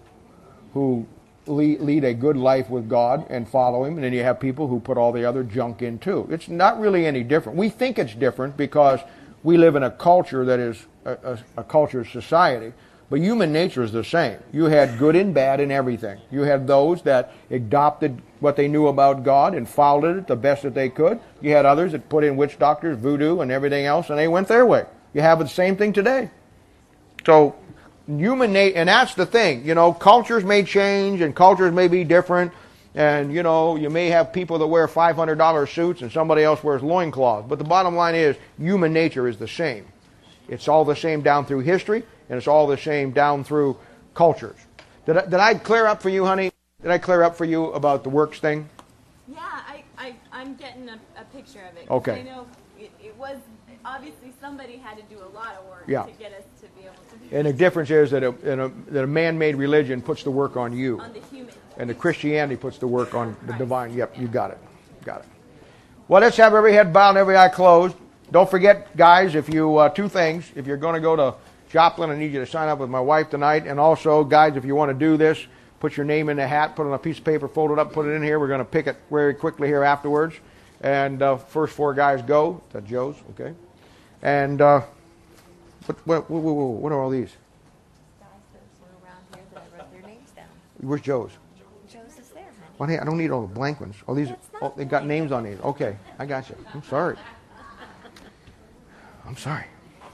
Speaker 1: lead a good life with God and follow Him, and then you have people who put all the other junk in too. It's not really any different. We think it's different because we live in a culture that is a culture society, but human nature is the same. You had good and bad in everything. You had those that adopted what they knew about God and followed it the best that they could. You had others that put in witch doctors, voodoo, and everything else, and they went their way. You have the same thing today. So human nature, and that's the thing, cultures may change and cultures may be different, and you may have people that wear $500 suits and somebody else wears loincloths, but the bottom line is human nature is the same. It's all the same down through history, and it's all the same down through cultures. Did I clear up for you, honey? Did I clear up for you about the works thing?
Speaker 4: Yeah, I'm getting a picture of it. 'Cause
Speaker 1: Okay.
Speaker 4: I know it was, obviously somebody had to do a lot of work
Speaker 1: Yeah.
Speaker 4: to get us to be able to do
Speaker 1: And the difference is that a man-made religion puts the work on you.
Speaker 4: on the human.
Speaker 1: And the Christianity puts the work on the divine. Yep, you got it. Got it. Well, let's have every head bowed and every eye closed. Don't forget, guys, if you two things. If you're going to go to Joplin, I need you to sign up with my wife tonight. And also, guys, if you want to do this, put your name in the hat, put it on a piece of paper, fold it up, put it in here. We're going to pick it very quickly here afterwards. And first four guys go. That's Joe's, okay? And what are all these?
Speaker 8: Guys that were around here that wrote their names down.
Speaker 1: Where's Joe's?
Speaker 8: Joe's is there, honey.
Speaker 1: Well, hey, I don't need all the blank ones. Oh, these.
Speaker 8: That's not
Speaker 1: Oh, they got names on these. Okay, I got you. I'm sorry. I'm sorry.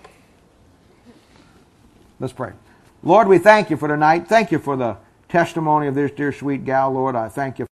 Speaker 1: Let's pray. Lord, we thank you for tonight. Thank you for the testimony of this dear sweet gal, Lord. I thank you